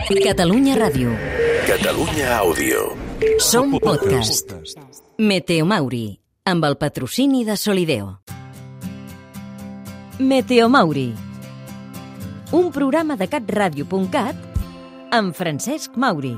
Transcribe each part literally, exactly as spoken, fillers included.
Catalunya Ràdio. Catalunya Àudio. Som podcast. Meteo Mauri, amb el patrocini de Solideo. Meteo Mauri, un programa de catradio punt cat amb Francesc Mauri.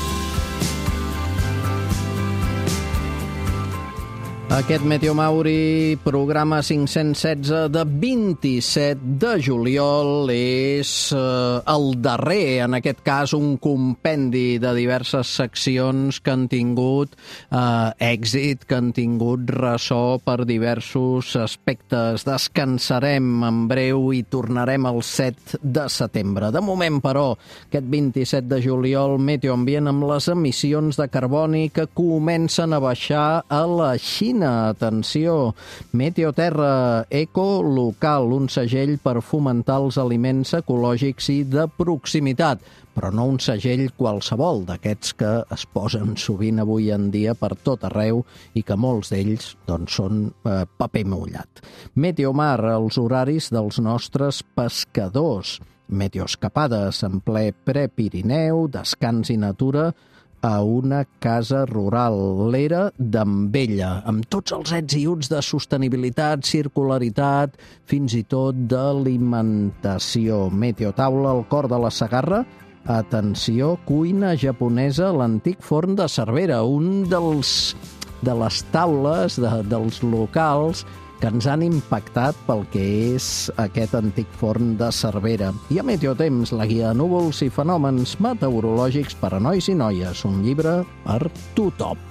Aquest Meteo Mauri, programa cinc-cents setze de vint-i-set de juliol, és eh, el darrer, en aquest cas, un compendi de diverses seccions que han tingut eh, èxit, que han tingut ressò per diversos aspectes. Descansarem en breu i tornarem el set de setembre. De moment, però, aquest vint-i-set de juliol, Meteo Ambient amb les emissions de carboni que comencen a baixar a la Xina. Atenció, Meteoterra Ecolocal, un segell per fomentar els aliments ecològics i de proximitat, però no un segell qualsevol, d'aquests que es posen sovint avui en dia per tot arreu i que molts d'ells doncs, són eh, paper mullat. Meteomar, els horaris dels nostres pescadors. Meteoescapades en ple Prepirineu, descans i natura a una casa rural, l'era d'Ambella, amb tots els ets i uts de sostenibilitat, circularitat, fins i tot d'alimentació. Meteotaula al cor de la Segarra, atenció, cuina japonesa, l'antic forn de Cervera, un dels de les taules de, dels locals que ens han impactat pel que és aquest antic forn de Cervera. I a Meteotemps, la guia de núvols i fenòmens meteorològics per a nois i noies, un llibre per tothom.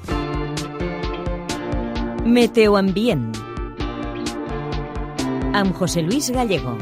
Meteoambient amb José Luis Gallego.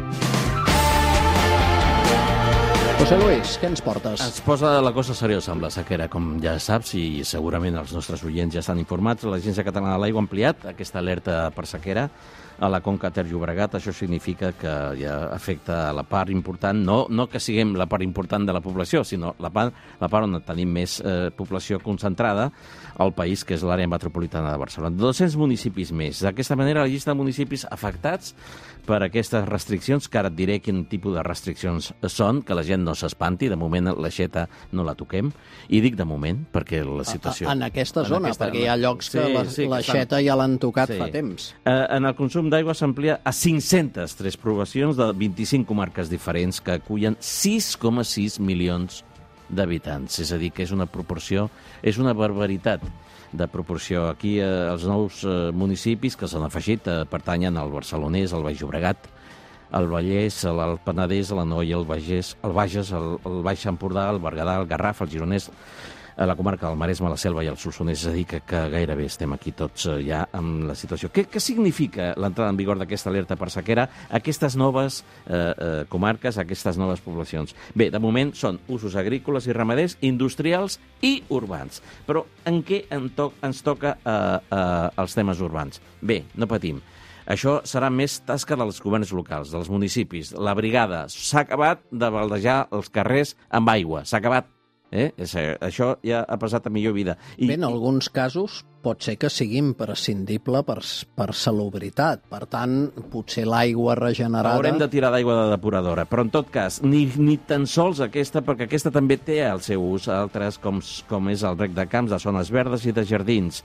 José Luis, què ens portes? Ens posa la cosa seriosa amb la sequera, com ja saps, i segurament els nostres oients ja estan informats. L'Agència Catalana de l'Aigua ha ampliat aquesta alerta per sequera a la Conca Ter-Llobregat. Això significa que ja afecta la part important, no, no que siguem la part important de la població, sinó la part, la part on tenim més eh, població concentrada al país, que és l'àrea metropolitana de Barcelona. dos-cents municipis més. D'aquesta manera, la llista de municipis afectats per aquestes restriccions, que ara et diré quin tipus de restriccions són, que la gent no s'espanti, de moment l'aixeta no la toquem, i dic de moment, perquè la situació... En aquesta zona, en aquesta, perquè hi ha llocs sí, que sí, l'aixeta estan... ja l'han tocat sí. fa temps. Eh, en el consum d'aigua s'amplia a cinc-centes tres poblacions de vint-i-cinc comarques diferents que acullen sis coma sis milions d'habitants. És a dir, que és una proporció, és una barbaritat de proporció. Aquí eh, els nous eh, municipis que s'han afegit eh, pertanyen al Barcelonès, al Baix Llobregat, al Vallès, al Penedès, a l'Anoia, al Bages, al Bages, al, al Baix Empordà, al Berguedà, al Garraf, al Gironès, a la comarca del Maresme, la Selva i el Solsonès. És a dir, que, que gairebé estem aquí tots eh, ja amb la situació. Què, què significa l'entrada en vigor d'aquesta alerta per sequera? Aquestes noves eh, eh, comarques, aquestes noves poblacions. Bé, de moment són usos agrícoles i ramaders, industrials i urbans. Però en què en to ens toca eh, eh, els temes urbans? Bé, no patim. Això serà més tasca dels governs locals, dels municipis. La brigada s'ha acabat de baldejar els carrers amb aigua. S'ha acabat. Eh? Això ja ha passat a millor vida. I, Bé, en alguns casos pot ser que sigui imprescindible per, per salubritat. Per tant, potser l'aigua regenerada... Haurem de tirar d'aigua de depuradora, però en tot cas, ni, ni tan sols aquesta, perquè aquesta també té el seu ús, altres com, com és el rec de camps, de zones verdes i de jardins.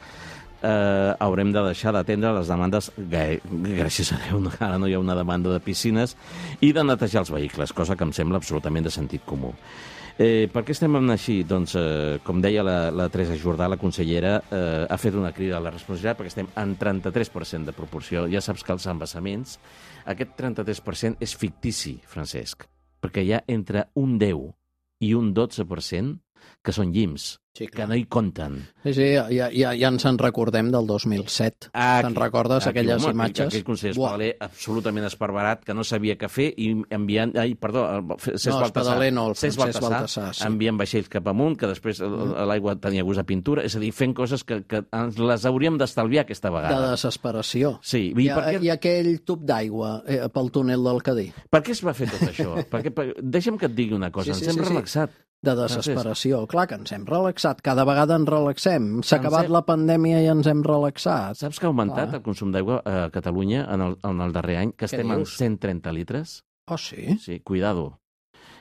Eh, haurem de deixar d'atendre les demandes, gràcies a Déu, ara no hi ha una demanda de piscines, i de netejar els vehicles, cosa que em sembla absolutament de sentit comú. Eh, per què estem així? Doncs, eh, com deia la, la Teresa Jordà, la consellera, eh, ha fet una crida a la responsabilitat perquè estem en trenta-tres per cent de proporció. Ja saps que els embassaments, aquest trenta-tres per cent és fictici, Francesc, perquè hi ha entre un deu i un dotze per cent que són llims, sí, que no hi compten. Sí, sí, ja, ja, ja ens en recordem del dos mil set. Ah, Te'n recordes, aquí, aquelles home, imatges? Aquell conseller Espadaler absolutament esparverat, que no sabia què fer, i enviant... Ai, perdó, Cesc no, Baltasar. Espadaler no, el Cesc Francesc Baltasar, Baltasar, sí. Enviant vaixells cap amunt, que després l'aigua tenia gust a pintura, és a dir, fent coses que, que ens les hauríem d'estalviar aquesta vegada. De desesperació. Sí. I, I, per què... I aquell tub d'aigua eh, pel túnel del Cadí. Per què es va fer tot això? Perquè, per... Deixa'm que et digui una cosa, sí, sí, ens hem sí, relaxat. Sí. De desesperació. Francesc. Clar que ens hem relaxat. Cada vegada ens relaxem. S'ha acabat hem... la pandèmia i ens hem relaxat. Saps que ha augmentat Clar. el consum d'aigua a Catalunya en el, en el darrer any? Que estem en cent trenta litres. Oh, sí? Sí, cuidado.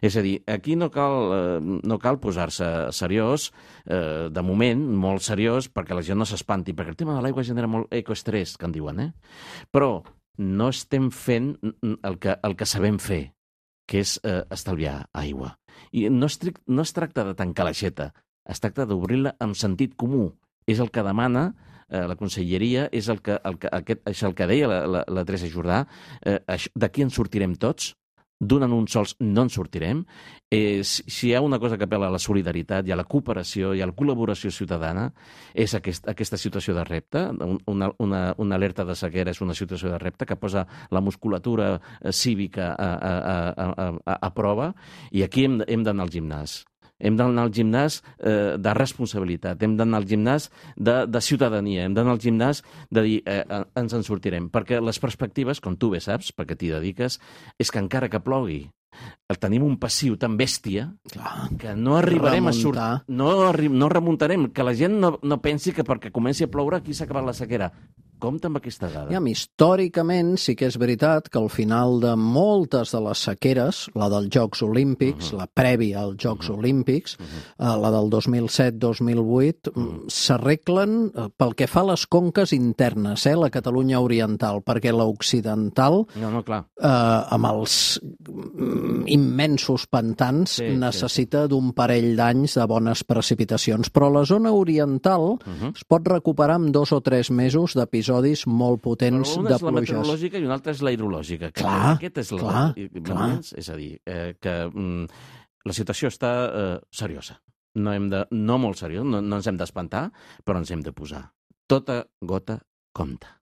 És a dir, aquí no cal, eh, no cal posar-se seriós, eh, de moment, molt seriós, perquè la gent no s'espanti, perquè el tema de l'aigua genera molt ecoestrès, que en diuen, eh? Però no estem fent el que, el que sabem fer, que és eh, estalviar aigua. I no es, no es tracta de tancar l'aixeta, es tracta d'obrir-la amb sentit comú. És el que demana eh, la Conselleria, és el que, el que, aquest, és el que deia la, la, la Teresa Jordà, eh, d'aquí en sortirem tots, d'un en un sols no en sortirem. Eh, si, si hi ha una cosa que apel·la a la solidaritat i a la cooperació i a la col·laboració ciutadana, és aquest, aquesta situació de repte. Una, una, una alerta de sequera és una situació de repte que posa la musculatura eh, cívica a, a, a, a, a, a prova, i aquí hem, hem d'anar al gimnàs. Hem d'anar al gimnàs eh, de responsabilitat, hem d'anar al gimnàs de, de ciutadania, hem d'anar al gimnàs de dir eh, ens en sortirem. Perquè les perspectives, com tu bé saps, perquè t'hi dediques, és que encara que plogui, tenim un passiu tan bèstia Clar, que no arribarem remuntar. a sortir, no, arri no remuntarem, que la gent no, no pensi que perquè comenci a ploure aquí s'ha acabat la sequera. Compte amb aquesta dada. Ja, històricament sí que és veritat que al final de moltes de les sequeres, la dels Jocs Olímpics, uh -huh. la prèvia als Jocs uh -huh. Olímpics, uh -huh. la del dos mil set dos mil vuit, uh -huh. s'arreglen pel que fa a les conques internes, eh, la Catalunya oriental, perquè l'occidental, no, no, clar. Eh, amb els immensos pantans, sí, necessita sí. d'un parell d'anys de bones precipitacions. Però la zona oriental uh -huh. es pot recuperar en dos o tres mesos d'episodis molt potents de pluges. Però una és la meteorològica i una altra és la hidrològica. Que clar, aquest és clar, clar. És a dir, eh, que mm, la situació està eh, seriosa. No, hem de, no molt seriós, no, no ens hem d'espantar, però ens hem de posar. Tota gota compta.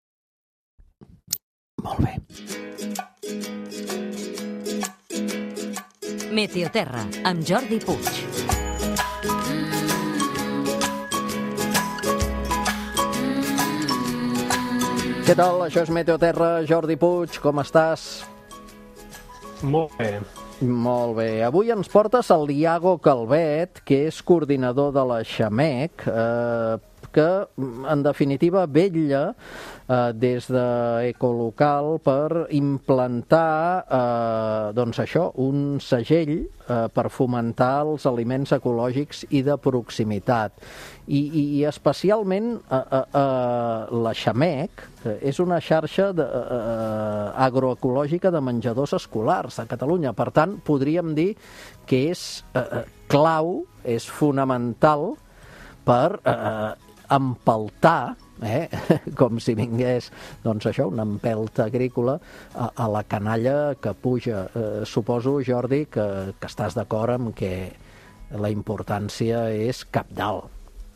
Molt bé. Meteoterra, amb Jordi Puig. Què tal? Això és Meteoterra. Jordi Puig, com estàs? Molt bé. Molt bé. Avui ens portes el Iago Calvet, que és coordinador de la Xamec, eh, que, en definitiva, vetlla eh, des d'Ecolocal per implantar eh, doncs això, un segell eh, per fomentar els aliments ecològics i de proximitat. I, i especialment eh, eh, eh, la Xamec eh, és una xarxa de, eh, agroecològica de menjadors escolars a Catalunya. Per tant, podríem dir que és eh, clau, és fonamental per eh, empeltar, eh, com si vingués doncs això, una empelta agrícola a, a la canalla que puja. Eh, suposo, Jordi, que, que estàs d'acord amb que la importància és cabdal.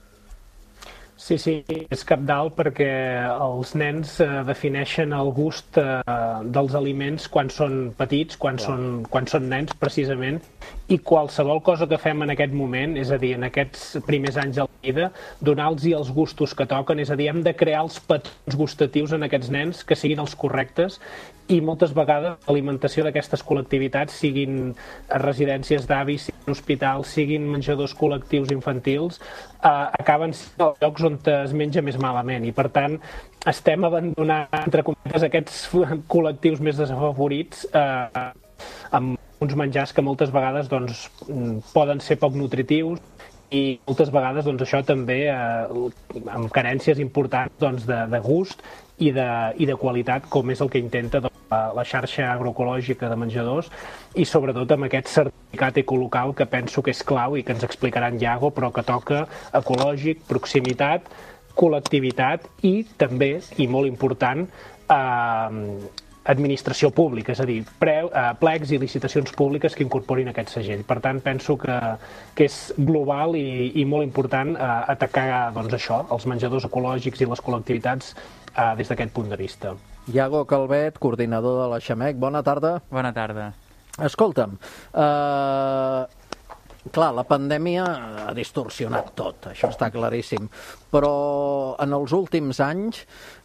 Sí, sí, és cabdal perquè els nens eh, defineixen el gust eh, dels aliments quan són petits, quan són, quan són nens, precisament, i qualsevol cosa que fem en aquest moment, és a dir, en aquests primers anys de la vida, donar-los els gustos que toquen, és a dir, hem de crear els patrons gustatius en aquests nens que siguin els correctes, i moltes vegades l'alimentació d'aquestes col·lectivitats, siguin residències d'avis, siguin hospitals, siguin menjadors col·lectius infantils, eh, acaben sent els llocs on es menja més malament, i per tant estem abandonant, entre cometes, aquests col·lectius més desafavorits eh, amb uns menjars que moltes vegades doncs, poden ser poc nutritius, i moltes vegades doncs, això també eh, amb carències importants doncs, de, de gust i de, i de qualitat, com és el que intenta doncs, la, la xarxa agroecològica de menjadors, i sobretot amb aquest certificat ecolocal que penso que és clau i que ens explicarà en Iago, però que toca ecològic, proximitat, col·lectivitat i també, i molt important, eh, administració pública, és a dir, preu, eh, plecs i licitacions públiques que incorporin aquest segell. Per tant, penso que, que és global i, i molt important eh, atacar doncs, això, els menjadors ecològics i les col·lectivitats eh, des d'aquest punt de vista. Iago Calvet, coordinador de la Xamec, bona tarda. Bona tarda. Escolta'm, eh, clar, la pandèmia ha distorsionat tot, això està claríssim, però en els últims anys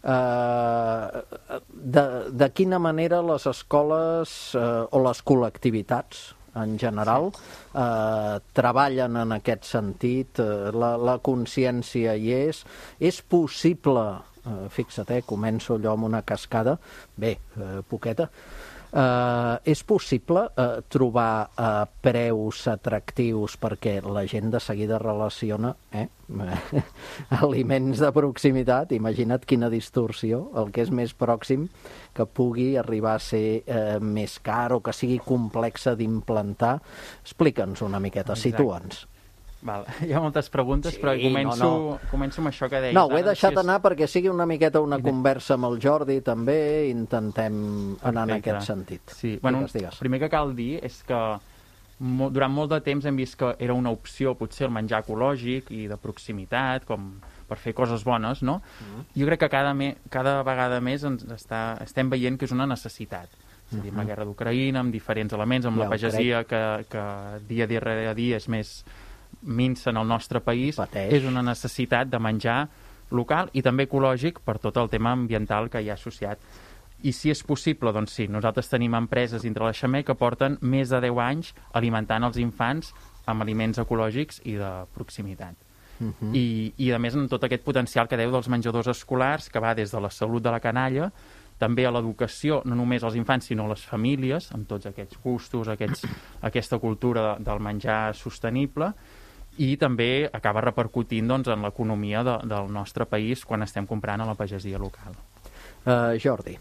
eh, de, de quina manera les escoles eh, o les col·lectivitats en general eh, treballen en aquest sentit, eh, la, la consciència hi és, és possible, eh, fixa't, eh, començo allò amb una cascada, bé, eh, poqueta, Uh, és possible uh, trobar uh, preus atractius perquè la gent de seguida relaciona eh? aliments de proximitat? Imagina't quina distorsió, el que és més pròxim que pugui arribar a ser uh, més car o que sigui complexa d'implantar. Explica'ns una miqueta, situa'ns. Val. Hi ha moltes preguntes, sí, però començo, no, no. començo amb això que deies. No, ho he deixat si és... anar perquè sigui una miqueta una conversa amb el Jordi, també intentem anar en aquest sentit. Sí. Bueno, digues, digues. El primer que cal dir és que mo, durant molt de temps hem vist que era una opció potser el menjar ecològic i de proximitat, com per fer coses bones, no? Mm. Jo crec que cada, me, cada vegada més ens està, estem veient que és una necessitat. És a dir, amb la guerra d'Ucraïna, amb diferents elements, amb ja, la pagesia que, que dia darrere dia és més minsa en el nostre país, Pateix. És una necessitat de menjar local i també ecològic per tot el tema ambiental que hi ha associat. I si és possible, doncs sí, nosaltres tenim empreses dintre la Xamec que porten més de deu anys alimentant els infants amb aliments ecològics i de proximitat. Uh -huh. I, I a més amb tot aquest potencial que deu dels menjadors escolars, que va des de la salut de la canalla, també a l'educació, no només als infants, sinó a les famílies, amb tots aquests gustos, aquests, aquesta cultura del menjar sostenible, i també acaba repercutint doncs, en l'economia de, del nostre país quan estem comprant a la pagesia local. Uh, Jordi.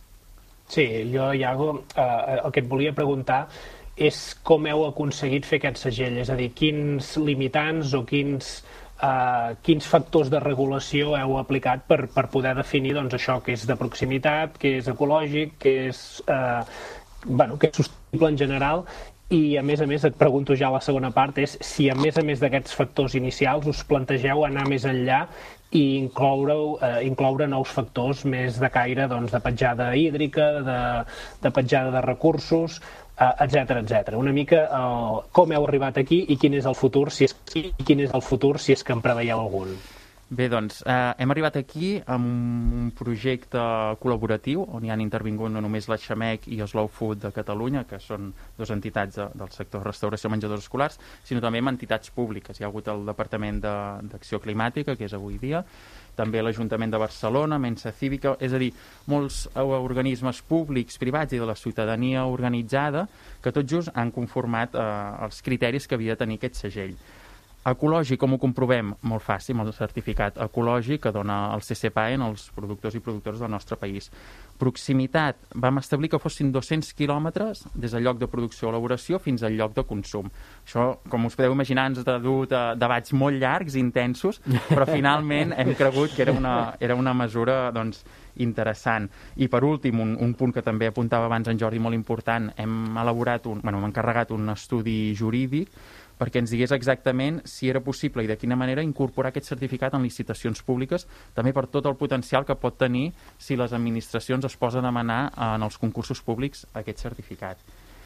Sí, jo, Iago, uh, el que et volia preguntar és com heu aconseguit fer aquest segell, és a dir, quins limitants o quins, uh, quins factors de regulació heu aplicat per, per poder definir doncs, això que és de proximitat, que és ecològic, que és, uh, bueno, que és sostenible en general. I, a més a més, et pregunto ja la segona part, és si, a més a més d'aquests factors inicials, us plantegeu anar més enllà i incloure, eh, incloure nous factors més de caire doncs, de petjada hídrica, de, de petjada de recursos, eh, etcètera, etcètera. Una mica eh, com heu arribat aquí i quin és el futur, si és, i quin és el futur, si és que en preveieu algun. Bé, doncs, eh, hem arribat aquí amb un projecte col·laboratiu on hi han intervingut no només la Xamec i Slow Food de Catalunya, que són dues entitats de, del sector restauració menjadors escolars, sinó també amb entitats públiques. Hi ha hagut el Departament d'Acció Climàtica, que és avui dia, també l'Ajuntament de Barcelona, Mensa Cívica, és a dir, molts organismes públics, privats i de la ciutadania organitzada que tot just han conformat eh, els criteris que havia de tenir aquest segell. Ecològic, com ho comprovem? Molt fàcil, amb el certificat ecològic que dona el C C P A E en els productors i productores del nostre país. Proximitat, vam establir que fossin dos-cents quilòmetres des del lloc de producció o elaboració fins al lloc de consum. Això, com us podeu imaginar, ens ha dut a debats molt llargs, intensos, però finalment hem cregut que era una, era una mesura doncs, interessant. I per últim, un, un punt que també apuntava abans en Jordi, molt important, hem elaborat un, bueno, hem encarregat un estudi jurídic perquè ens digués exactament si era possible i de quina manera incorporar aquest certificat en licitacions públiques, també per tot el potencial que pot tenir si les administracions es posen a demanar en els concursos públics aquest certificat.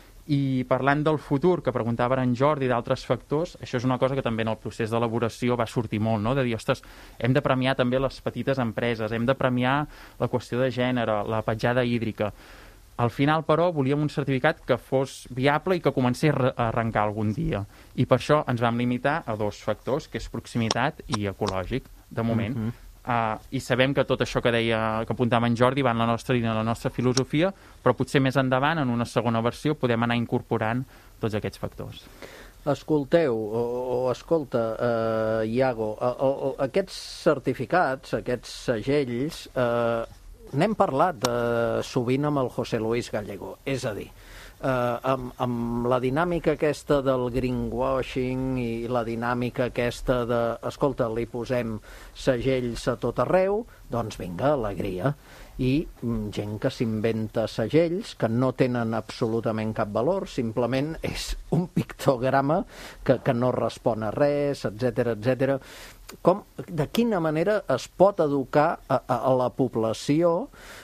I parlant del futur, que preguntava en Jordi, d'altres factors, això és una cosa que també en el procés d'elaboració va sortir molt, no? De dir, ostres, hem de premiar també les petites empreses, hem de premiar la qüestió de gènere, la petjada hídrica. Al final, però, volíem un certificat que fos viable i que comencés a arrencar algun dia. I per això ens vam limitar a dos factors, que és proximitat i ecològic, de moment. Uh-huh. uh, I sabem que tot això que deia, que apuntava en Jordi, va en la nostra línia, en la nostra filosofia, però potser més endavant, en una segona versió, podem anar incorporant tots aquests factors. Escolteu, o, o escolta, uh, Iago, uh, uh, aquests certificats, aquests segells... Uh, N'hem parlat eh, sovint amb el José Luis Gallego, és a dir, eh, amb, amb la dinàmica aquesta del greenwashing i la dinàmica aquesta de, escolta, li posem segells a tot arreu, doncs vinga, alegria. I gent que s'inventa segells que no tenen absolutament cap valor, simplement és un pictograma que, que no respon a res, etcètera, etcètera. Com, de quina manera es pot educar a, a, a la població,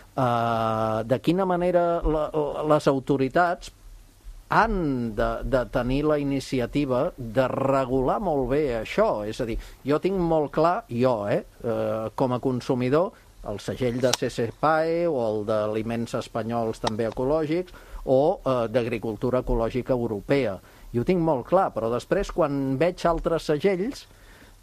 uh, de quina manera la, les autoritats han de, de tenir la iniciativa de regular molt bé això. És a dir, jo tinc molt clar, jo, eh, uh, com a consumidor, el segell de C C P A E o el d'aliments espanyols també ecològics o uh, d'agricultura ecològica europea. I ho tinc molt clar, però després quan veig altres segells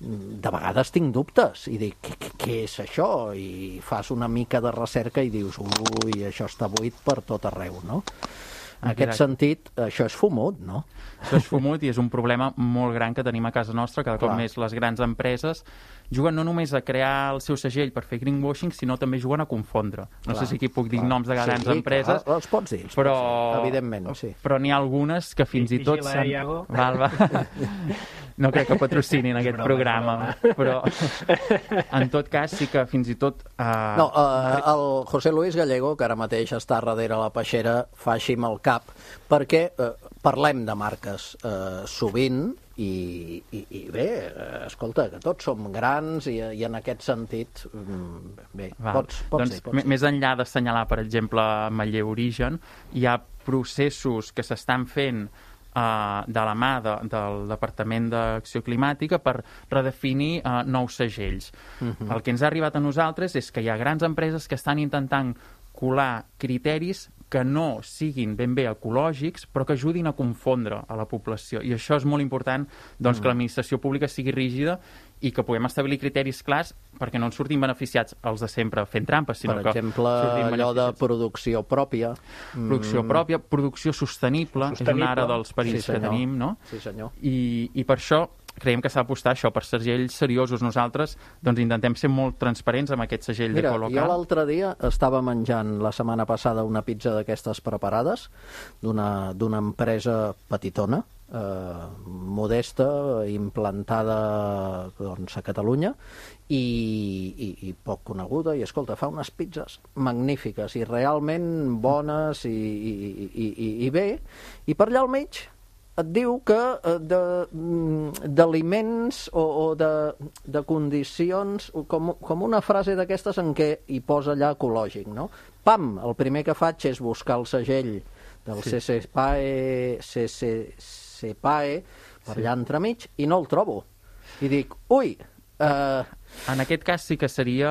de vegades tinc dubtes i dic, què, què, què és això? I fas una mica de recerca i dius, ui, això està buit per tot arreu, no? En aquest sentit, això és fumut, no? Això és fumut i és un problema molt gran que tenim a casa nostra. Cada cop més les grans empreses juguen no només a crear el seu segell per fer greenwashing, sinó també juguen a confondre. No clar, sé si aquí puc dir clar. noms de grans sí, empreses, clar, els pots dir, els però, pots dir, evidentment, sí. Però n'hi ha algunes que fins i, i tot... Vigila, Iago. Val, va. No crec que patrocinin aquest broma, programa, però en tot cas sí que fins i tot... Uh... No, uh, el José Luis Gallego, que ara mateix està darrere la peixera, fa així amb el cap, perquè uh, parlem de marques uh, sovint, i, i, i bé, escolta, que tots som grans i, i en aquest sentit, bé, Val. pots, pots doncs, dir. Pots més enllà d'assenyalar, per exemple, Maller Origen, hi ha processos que s'estan fent uh, de la mà de, del Departament d'Acció Climàtica per redefinir uh, nous segells. Uh-huh. El que ens ha arribat a nosaltres és que hi ha grans empreses que estan intentant colar criteris que no siguin ben bé ecològics, però que ajudin a confondre a la població. I això és molt important, doncs, mm. que l'administració pública sigui rígida i que puguem establir criteris clars perquè no ens sortim beneficiats els de sempre fent trampes, sinó per que... Per exemple, allò de producció pròpia. Producció mm. pròpia, producció sostenible, sostenible, és una ara dels perills sí, que tenim, no? Sí, senyor. I, i per això creiem que s'ha d'apostar això, per segells seriosos. Nosaltres doncs, intentem ser molt transparents amb aquest segell Mira, d'ecolocal. Mira, jo l'altre dia estava menjant la setmana passada una pizza d'aquestes preparades d'una d'una empresa petitona, eh, modesta, implantada doncs, a Catalunya i, i, i poc coneguda, i escolta, fa unes pizzas magnífiques i realment bones i, i, i, i, i bé, i per allà al mig et diu que d'aliments o, o de, de condicions, com, com una frase d'aquestes en què hi posa allà ecològic, no? Pam! El primer que faig és buscar el segell del sí. CCPAE, CCPAE per allà entremig i no el trobo. I dic, ui... Uh... En aquest cas sí que seria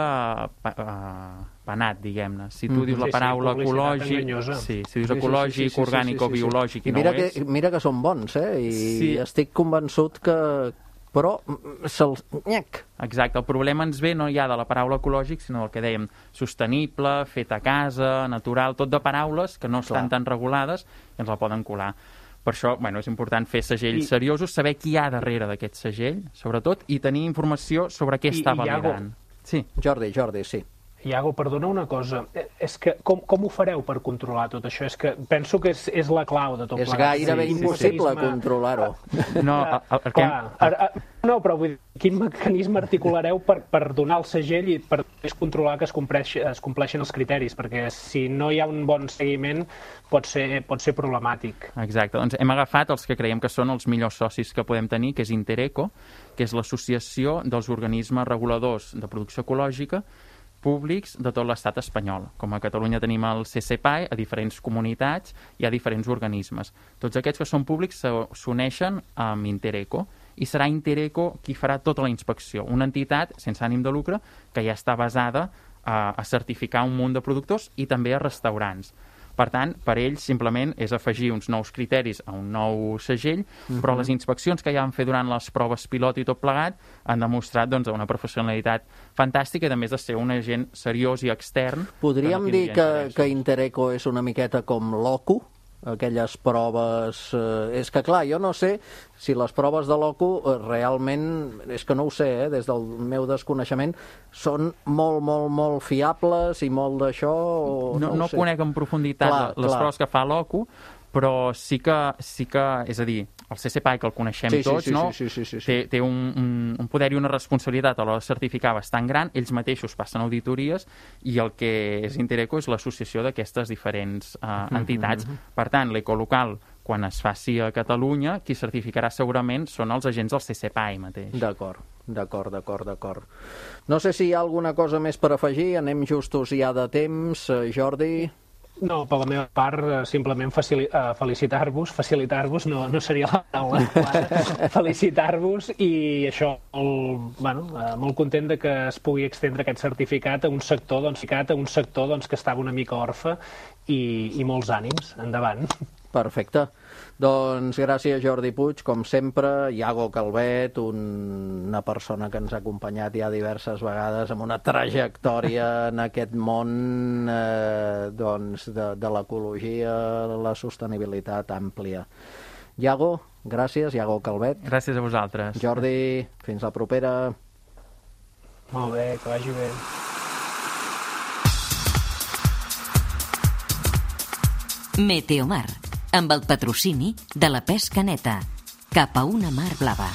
uh, penat, diguem-ne. Si tu dius la sí, paraula sí, ecològic, sí, si dius ecològic, sí, sí, sí, orgànic sí, sí, sí, o biològic sí. I, i no mira ho que, és... Mira que són bons, eh? I sí. estic convençut que... Però se'ls... Nyec. Exacte, el problema ens ve no ja de la paraula ecològic, sinó del que dèiem sostenible, fet a casa, natural, tot de paraules que no estan Clar. tan regulades i ens la poden colar. Per això, bueno, és important fer segells I... seriosos, saber qui hi ha darrere d'aquest segell, sobretot, i tenir informació sobre què I, està validant. Iago... Sí. Jordi, Jordi, sí. Iago, perdona una cosa, és que com, com ho fareu per controlar tot això? És que penso que és, és la clau de tot és plegat. És gairebé sí, impossible sí, controlar-ho. No, el, el, el Clar, que... a, a, no, però vull dir, quin mecanisme articulareu per, per donar el segell i per controlar que es, compleix, es compleixin els criteris? Perquè si no hi ha un bon seguiment pot ser, pot ser problemàtic. Exacte, doncs hem agafat els que creiem que són els millors socis que podem tenir, que és Intereco, que és l'associació dels organismes reguladors de producció ecològica públics de tot l'estat espanyol. Com a Catalunya tenim el CCPAE, a diferents comunitats hi ha diferents organismes. Tots aquests que són públics s'uneixen amb Intereco i serà Intereco qui farà tota la inspecció. Una entitat sense ànim de lucre que ja està basada a, a certificar un munt de productors i també a restaurants. Per tant, per ells simplement és afegir uns nous criteris a un nou segell, uh-huh. però les inspeccions que ja van fer durant les proves pilot i tot plegat han demostrat doncs, una professionalitat fantàstica i a més de ser un agent seriós i extern. Podríem dir que, que Intereco és una miqueta com l'O C U? Aquelles proves... Eh, és que, clar, jo no sé si les proves de l'O C U eh, realment, és que no ho sé, eh, des del meu desconeixement, són molt, molt, molt fiables i molt d'això... No, no, no conec en profunditat clar, les clar. proves que fa l'O C U, però sí que, sí que, és a dir, el CCPAE, que el coneixem sí, sí, tots, sí, no? sí, sí, sí, sí. té, té un, un, un poder i una responsabilitat a l'hora de certificar bastant gran, ells mateixos passen auditories i el que és Intereco és l'associació d'aquestes diferents uh, entitats. Mm-hmm. Per tant, l'ecolocal, quan es faci a Catalunya, qui certificarà segurament són els agents del CCPAE mateix. D'acord, d'acord, d'acord, d'acord. No sé si hi ha alguna cosa més per afegir, anem justos ja de temps, Jordi... No, per la meva part, simplement facili uh, felicitar-vos, facilitar-vos, no, no seria la paraula, felicitar-vos i això, molt, bueno, uh, molt content de que es pugui extendre aquest certificat a un sector, doncs, a un sector doncs, que estava una mica orfe i, i molts ànims. Endavant. Perfecte. Doncs gràcies, Jordi Puig, com sempre. Iago Calvet, un, una persona que ens ha acompanyat ja diverses vegades amb una trajectòria en aquest món eh, doncs de, de l'ecologia, la sostenibilitat àmplia. Iago, gràcies. Iago Calvet. Gràcies a vosaltres. Jordi, fins la propera. Molt bé, que vagi bé. Meteomar, amb el patrocini de la pesca neta, cap a una mar blava.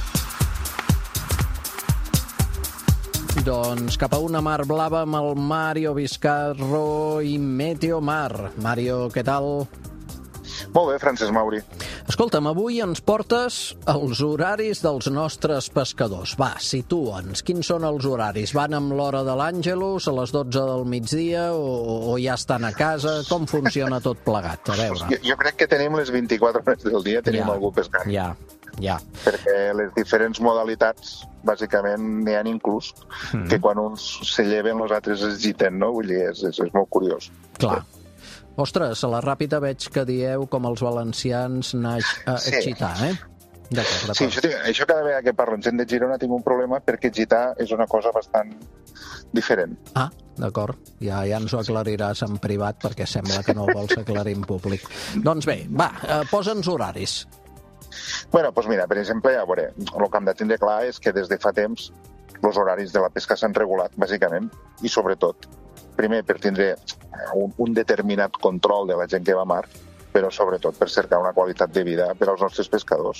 Doncs cap a una mar blava amb el Mario Vizcarro i Meteomar. Mario, què tal? Molt bé, Francesc Mauri. Escolta'm, avui ens portes els horaris dels nostres pescadors. Va, situa'ns. Quins són els horaris? Van amb l'hora de l'Àngelus, a les dotze del migdia, o, o ja estan a casa? Com funciona tot plegat? A veure. Jo, jo crec que tenim les vint-i-quatre hores del dia, tenim ja, algú pescant. Ja, ja. Perquè les diferents modalitats, bàsicament, n'hi ha inclús, mm. que quan uns se lleven, els altres es giten, no? Vull dir, és, és, és molt curiós. Clar. Ostres, a la ràpida veig que dieu com els valencians naix a Sí. gitar, eh? D'acord, d'acord. Sí, això, això cada vegada que parlo amb gent de Girona tinc un problema perquè gitar és una cosa bastant diferent. Ah, d'acord. Ja, ja ens ho aclariràs en privat perquè sembla que no ho vols aclarir en públic. Doncs bé, va, eh, posa'ns horaris. Bueno, doncs mira, per exemple, a veure, el que hem de tindre clar és que des de fa temps els horaris de la pesca s'han regulat, bàsicament, i sobretot, primer per tindre un, un determinat control de la gent que va a mar, però sobretot per cercar una qualitat de vida per als nostres pescadors.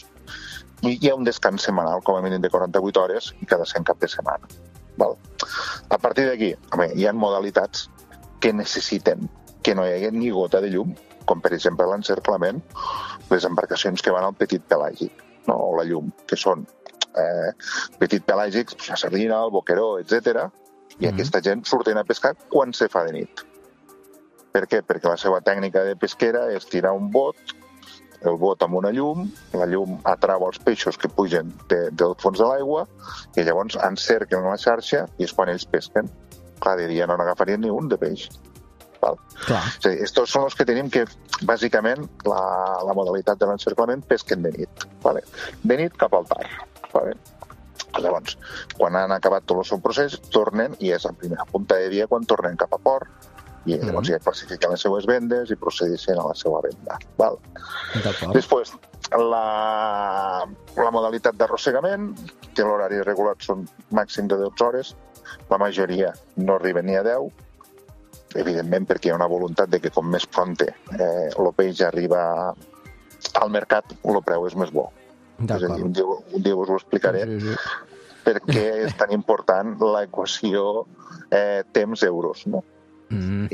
I hi ha un descans setmanal, com a mínim de quaranta-vuit hores, i cada cent cap de setmana. Val? A partir d'aquí, hi ha modalitats que necessiten que no hi hagi ni gota de llum, com per exemple l'encerclament, les embarcacions que van al petit pelàgic, no? O la llum, que són eh, petit pelàgics, la sardina, el boqueró, etcètera, i mm-hmm. aquesta gent surten a pescar quan se fa de nit. Per què? Perquè la seva tècnica de pesquera és tirar un bot, el bot amb una llum, la llum atrau els peixos que pugen de, del fons de l'aigua i llavors encerquen la xarxa i és quan ells pesquen. Clar, de dia no n'agafarien ni un de peix. Val? Clar. O sigui, estos són els que tenim que, bàsicament, la, la modalitat de l'encerclament pesquen de nit. Vale? De nit cap al tard. Vale? Llavors, quan han acabat tot el seu procés, tornen, i és a primera punta de dia quan tornen cap a port, i llavors mm. ja classifiquen les seues vendes i procedeixen a la seva venda. Val? Després, la, la modalitat d'arrossegament, que l'horari regulat són màxim de dotze hores, la majoria no arriben ni a deu, evidentment perquè hi ha una voluntat de que com més pronte eh, el peix arriba al mercat, el preu és més bo. És a dir, un dia, un dia us ho explicaré, sí, sí, sí. perquè és tan important l'equació eh, temps-euros, no? Mm.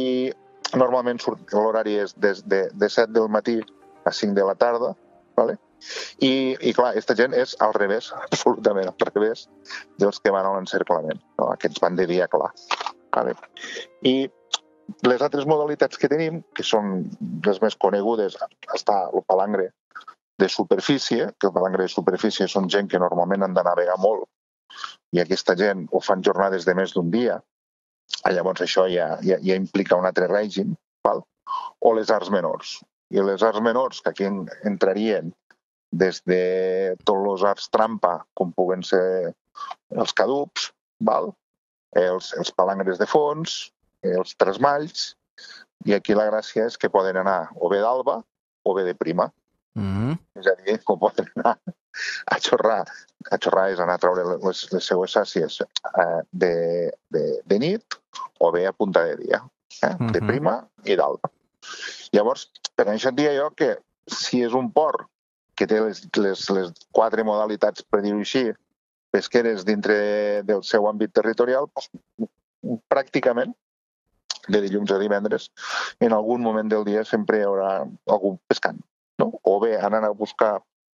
I normalment l'horari és des de, de set del matí a cinc de la tarda, vale? I, i clar, aquesta gent és al revés, absolutament al revés dels que van a l'encerclament, no? Aquests van de dia clar. Vale? I les altres modalitats que tenim, que són les més conegudes, està el palangre de superfície, que el palangre de superfície són gent que normalment han de navegar molt i aquesta gent ho fan jornades de més d'un dia, llavors això ja, ja, ja implica un altre règim, val? O les arts menors. I les arts menors, que aquí entrarien des de tots els arts trampa, com puguen ser els cadups, val? Els, els palangres de fons, els tresmalls, i aquí la gràcia és que poden anar o bé d'alba o bé de prima. Mm-hmm. És a dir, com poden anar a xorrar. A xorrar és anar a treure les, les seues sàcies eh, de, de, de nit o bé a punta de dia, eh? Mm-hmm. De prima i d'alba. Llavors, per això et dia jo que si és un port que té les, les, les quatre modalitats, per dir-ho així, pesqueres dintre del seu àmbit territorial, doncs, pràcticament de dilluns a divendres, en algun moment del dia sempre hi haurà algú pescant. No? O bé anant a buscar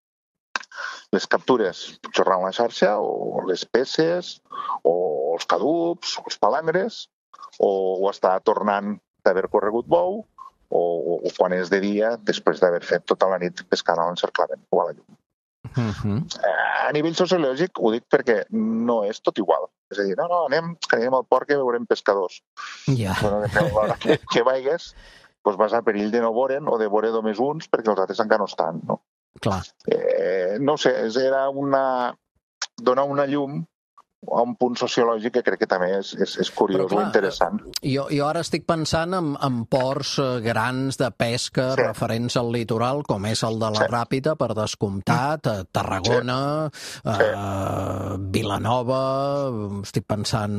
les captures xorrant la xarxa, o les peces, o els cadups, o els palangres, o, o està tornant d'haver corregut bou, o, o, o quan és de dia, després d'haver fet tota la nit pescant a l'encerclament o a la llum. Uh-huh. A nivell sociològic ho dic perquè no és tot igual. És a dir, no, no, anem, anem al port que veurem pescadors. Ja. Bueno, que, que, que vaigues, doncs vas a perill de no veure'n o de veure només uns perquè els altres encara no estan, no? Clar. Eh, no ho sé, era una... donar una llum a un punt sociològic que crec que també és, és, és curiós o interessant. Jo, jo ara estic pensant en, en ports grans de pesca sí. referents al litoral, com és el de la sí. Ràpita, per descomptat, a Tarragona, sí. a sí. Vilanova, estic pensant,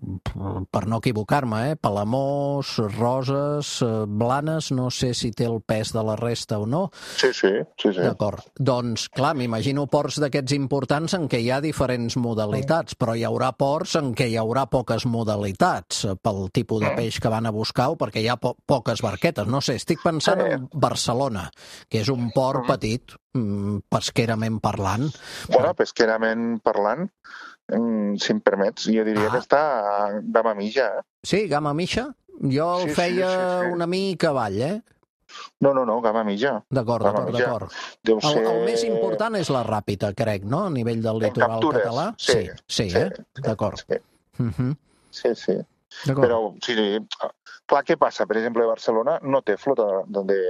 per no equivocar-me, eh? Palamós, Roses, Blanes, no sé si té el pes de la resta o no. Sí, sí. sí, sí. D'acord. Doncs, clar, m'imagino ports d'aquests importants en què hi ha diferents modalitats, però hi haurà ports en què hi haurà poques modalitats pel tipus de peix que van a buscar o perquè hi ha po poques barquetes. No sé, estic pensant en Barcelona, que és un port petit, pesquerament parlant. Bueno, pesquerament parlant, si em permets, jo diria ah. que està a gamma mitja. Eh? Sí, gamma mitja? Jo el sí, feia sí, sí, sí. una mica avall, eh? No, no, no, gamma mitja. D'acord, d'acord, d'acord. Deu ser... el, el més important és la Ràpita, crec, no? A nivell del litoral català. Sí, sí, sí, eh? D'acord. Sí, uh -huh. sí. sí. Però, sí, clar, què passa? Per exemple, Barcelona no té flota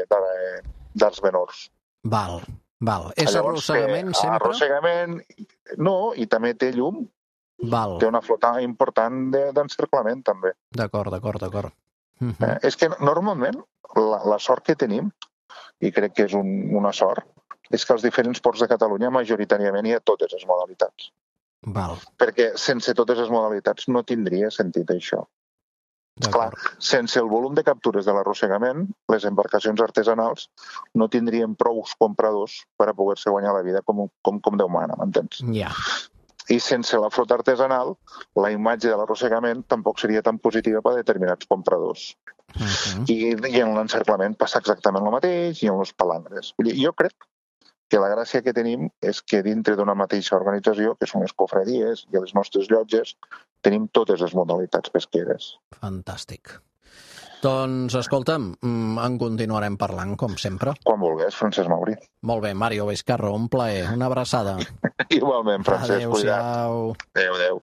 d'arts menors. Val, val. És Llavors, arrossegament sempre? Arrossegament, no, i també té llum. Val. Té una flota important d'encerclament, també. D'acord, d'acord, d'acord. Uh -huh. eh, és que normalment la, la sort que tenim, i crec que és un, una sort, és que als diferents ports de Catalunya majoritàriament hi ha totes les modalitats. Val. Perquè sense totes les modalitats no tindria sentit això. Clar, sense el volum de captures de l'arrossegament, les embarcacions artesanals no tindrien prou compradors per a poder-se guanyar la vida com, com, com Déu mana, m'entens? Ja. Yeah. I sense la flota artesanal, la imatge de l'arrossegament tampoc seria tan positiva per a determinats compradors. Uh -huh. I, I en l'encerclament passa exactament el mateix, i en els palangres. Jo crec que la gràcia que tenim és que dintre d'una mateixa organització, que són les cofradies i les nostres llotges, tenim totes les modalitats pesqueres. Fantàstic. Doncs, escolta'm, en continuarem parlant, com sempre. Quan vulguis, Francesc Mauri. Molt bé, Mario Vizcarro, un plaer, una abraçada. Igualment, Francesc, cuida't. Adéu-siau. Adéu, adéu.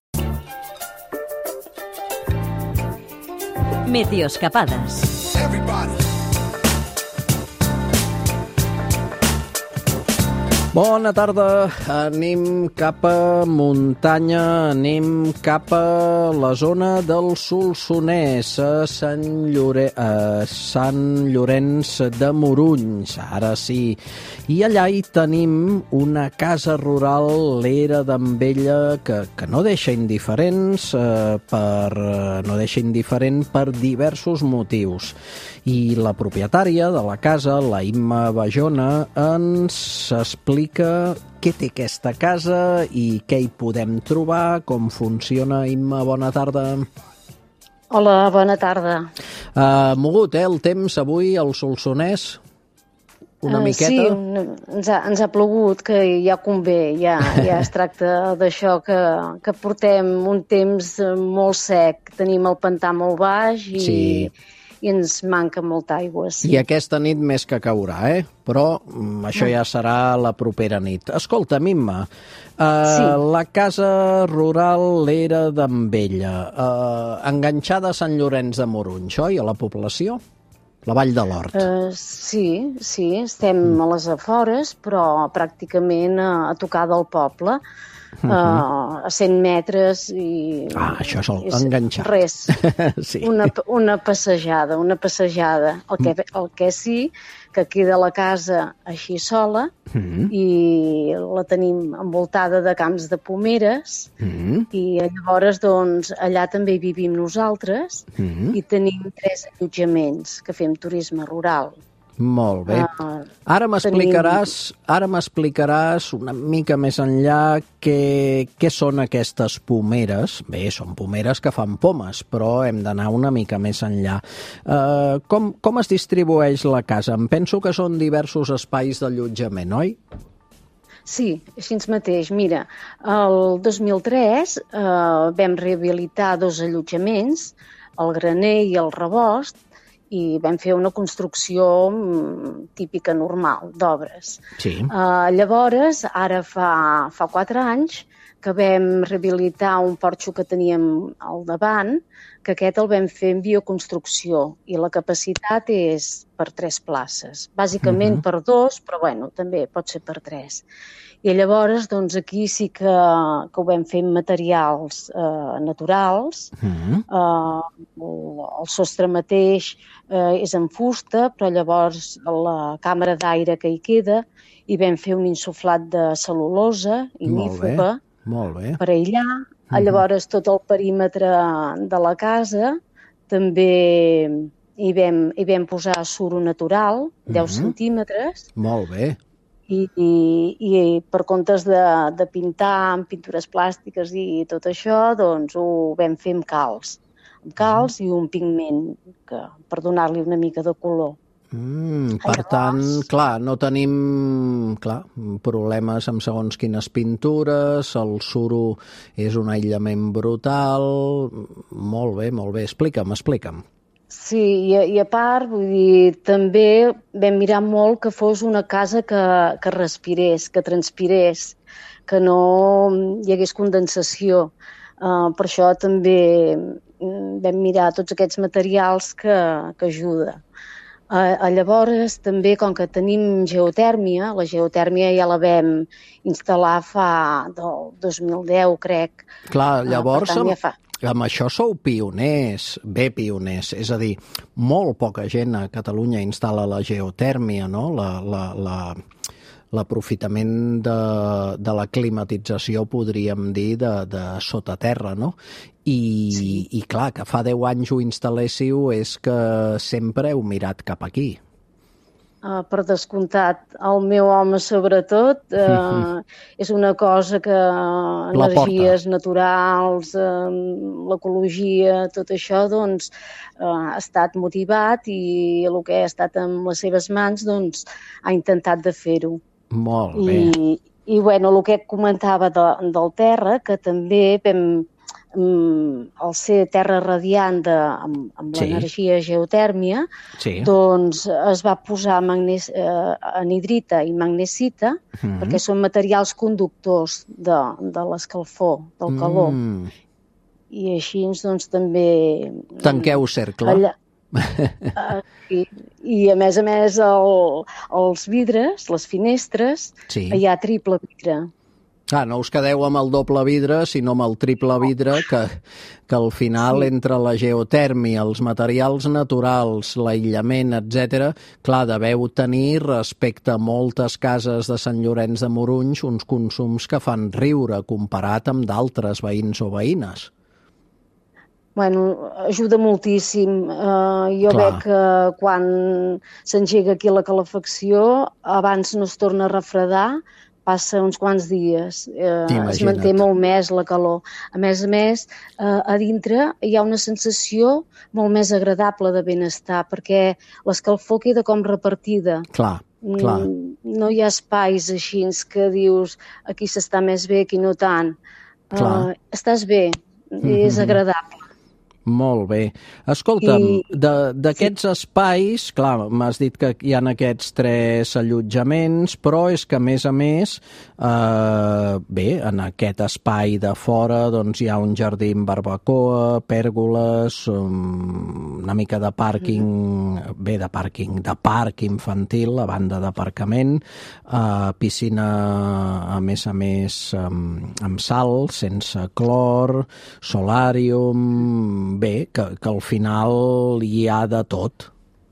Meteoscapades. Bona tarda, anem cap a muntanya, anem cap a la zona del Solsonès, a Sant, Llore... a Sant Llorenç de Morunys, ara sí. I allà hi tenim una casa rural, l'Era d'en Vella, que, que no deixa indiferents, eh, per, no deixa indiferent per diversos motius. I la propietària de la casa, la Imma Bajona, ens explica què té aquesta casa i què hi podem trobar, com funciona. Imma, bona tarda. Hola, bona tarda. Uh, mogut, eh, el temps avui al Solsonès? Una uh, miqueta? Sí, ens ha, ens ha plogut, que ja convé, ja, ja es tracta d'això, que, que portem un temps molt sec. Tenim el pantà molt baix i... Sí. i ens manca molta aigua. Sí. I aquesta nit més que caurà, eh? Però mm, això ja serà la propera nit. Escolta, Imma, uh, sí. la casa rural l'Era d'en Vella, uh, enganxada a Sant Llorenç de Morunys, oi? A la població? La Vall de l'Hort. Uh, sí, sí, estem mm. a les afores, però pràcticament a, a tocar del poble. Uh-huh. uh, a cent metres i... Ah, això és el és enganxat. Res, sí. una, una passejada, una passejada. El que, el que sí, que queda la casa així sola uh-huh. i la tenim envoltada de camps de pomeres uh-huh. i llavors doncs allà també hi vivim nosaltres uh-huh. i tenim tres allotjaments que fem turisme rural. Molt bé. Uh, ara m'explicaràs tenim... ara m'explicaràs una mica més enllà què, què són aquestes pomeres. Bé, són pomeres que fan pomes, però hem d'anar una mica més enllà. Uh, com, com es distribueix la casa? Em penso que són diversos espais d'allotjament, oi? Sí, així mateix. Mira, el dos mil tres uh, vam rehabilitar dos allotjaments, el Graner i el Rebost, i vam fer una construcció típica normal, d'obres. Sí. Uh, llavors, ara fa, fa quatre anys, que vam rehabilitar un porxo que teníem al davant, que aquest el vam fer en bioconstrucció i la capacitat és per tres places. Bàsicament uh-huh. per dos, però bueno, també pot ser per tres. I llavors, doncs, aquí sí que, que ho vam fer amb materials eh, naturals. Uh-huh. eh, el, el sostre mateix eh, és en fusta, però llavors la càmera d'aire que hi queda i vam fer un insuflat de cel·lulosa ignífuga per aïllar. Uh-huh. Llavors, tot el perímetre de la casa també hi vam, hi vam posar suro natural, deu uh-huh. centímetres. Molt bé. I, i, i per comptes de, de pintar amb pintures plàstiques i tot això, doncs ho vam fer amb calç. Amb calç mm. i un pigment que, per donar-li una mica de color. Mm, per Llavors... tant, clar, no tenim clar, problemes amb segons quines pintures, el suro és un aïllament brutal... Molt bé, molt bé. Explica'm, explica'm. Sí, i a, i a part, vull dir, també vam mirar molt que fos una casa que, que respirés, que transpirés, que no hi hagués condensació. Uh, per això també vam mirar tots aquests materials que, que ajuda. Uh, llavors, també, com que tenim geotèrmia, la geotèrmia ja la vam instal·lar fa del dos mil deu, crec. Clar, llavors... Uh, per tant, ja fa... Amb això sou pioners, bé pioners, és a dir, molt poca gent a Catalunya instal·la la geotèrmia, no? La, la, la, l'aprofitament de, de la climatització, podríem dir, de, de sota terra, no? I, sí. I clar, que fa deu anys ho instal·léssiu és que sempre heu mirat cap aquí. Uh, per descomptat, el meu home sobretot uh, és una cosa que energies naturals, uh, l'ecologia, tot això doncs uh, ha estat motivat i el que ha estat amb les seves mans doncs ha intentat de fer-ho. Molt bé. I, i bueno, el que comentava de, del terra, que també vam al ser terra radiant de, amb, amb sí. l'energia geotèrmia, sí. doncs es va posar magnes, eh, anhidrita i magnesita, mm-hmm. perquè són materials conductors de, de l'escalfor, del calor. Mm. I així doncs també... Tanqueu cercle. Allà, uh, i, I a més a més el, els vidres, les finestres, sí. hi ha triple vidre. Ah, no us quedeu amb el doble vidre, sinó amb el triple vidre, que, que al final, sí. entre la geotèrmia, els materials naturals, l'aïllament, etcètera, clar, deveu tenir, respecte a moltes cases de Sant Llorenç de Morunys, uns consums que fan riure comparat amb d'altres veïns o veïnes. Bueno, ajuda moltíssim. Uh, jo Clar. veig que quan s'engega aquí la calefacció, abans no es torna a refredar, passa uns quants dies, eh, es manté molt més la calor. A més a més, eh, a dintre hi ha una sensació molt més agradable de benestar, perquè l'escalfor queda com repartida. Clar, clar. No hi ha espais així que dius aquí s'està més bé, aquí no tant. Uh, estàs bé, mm-hmm. és agradable. Molt bé. Escolta'm, I... d'aquests sí. espais, clar, m'has dit que hi ha aquests tres allotjaments, però és que, a més a més, eh, bé, en aquest espai de fora doncs, hi ha un jardí amb barbacoa, pèrgoles, um, una mica de pàrquing, mm. bé, de pàrquing, de parc infantil, a banda d'aparcament, eh, piscina, a més a més, amb, amb sal, sense clor, solàrium... Bé, que, que al final hi ha de tot.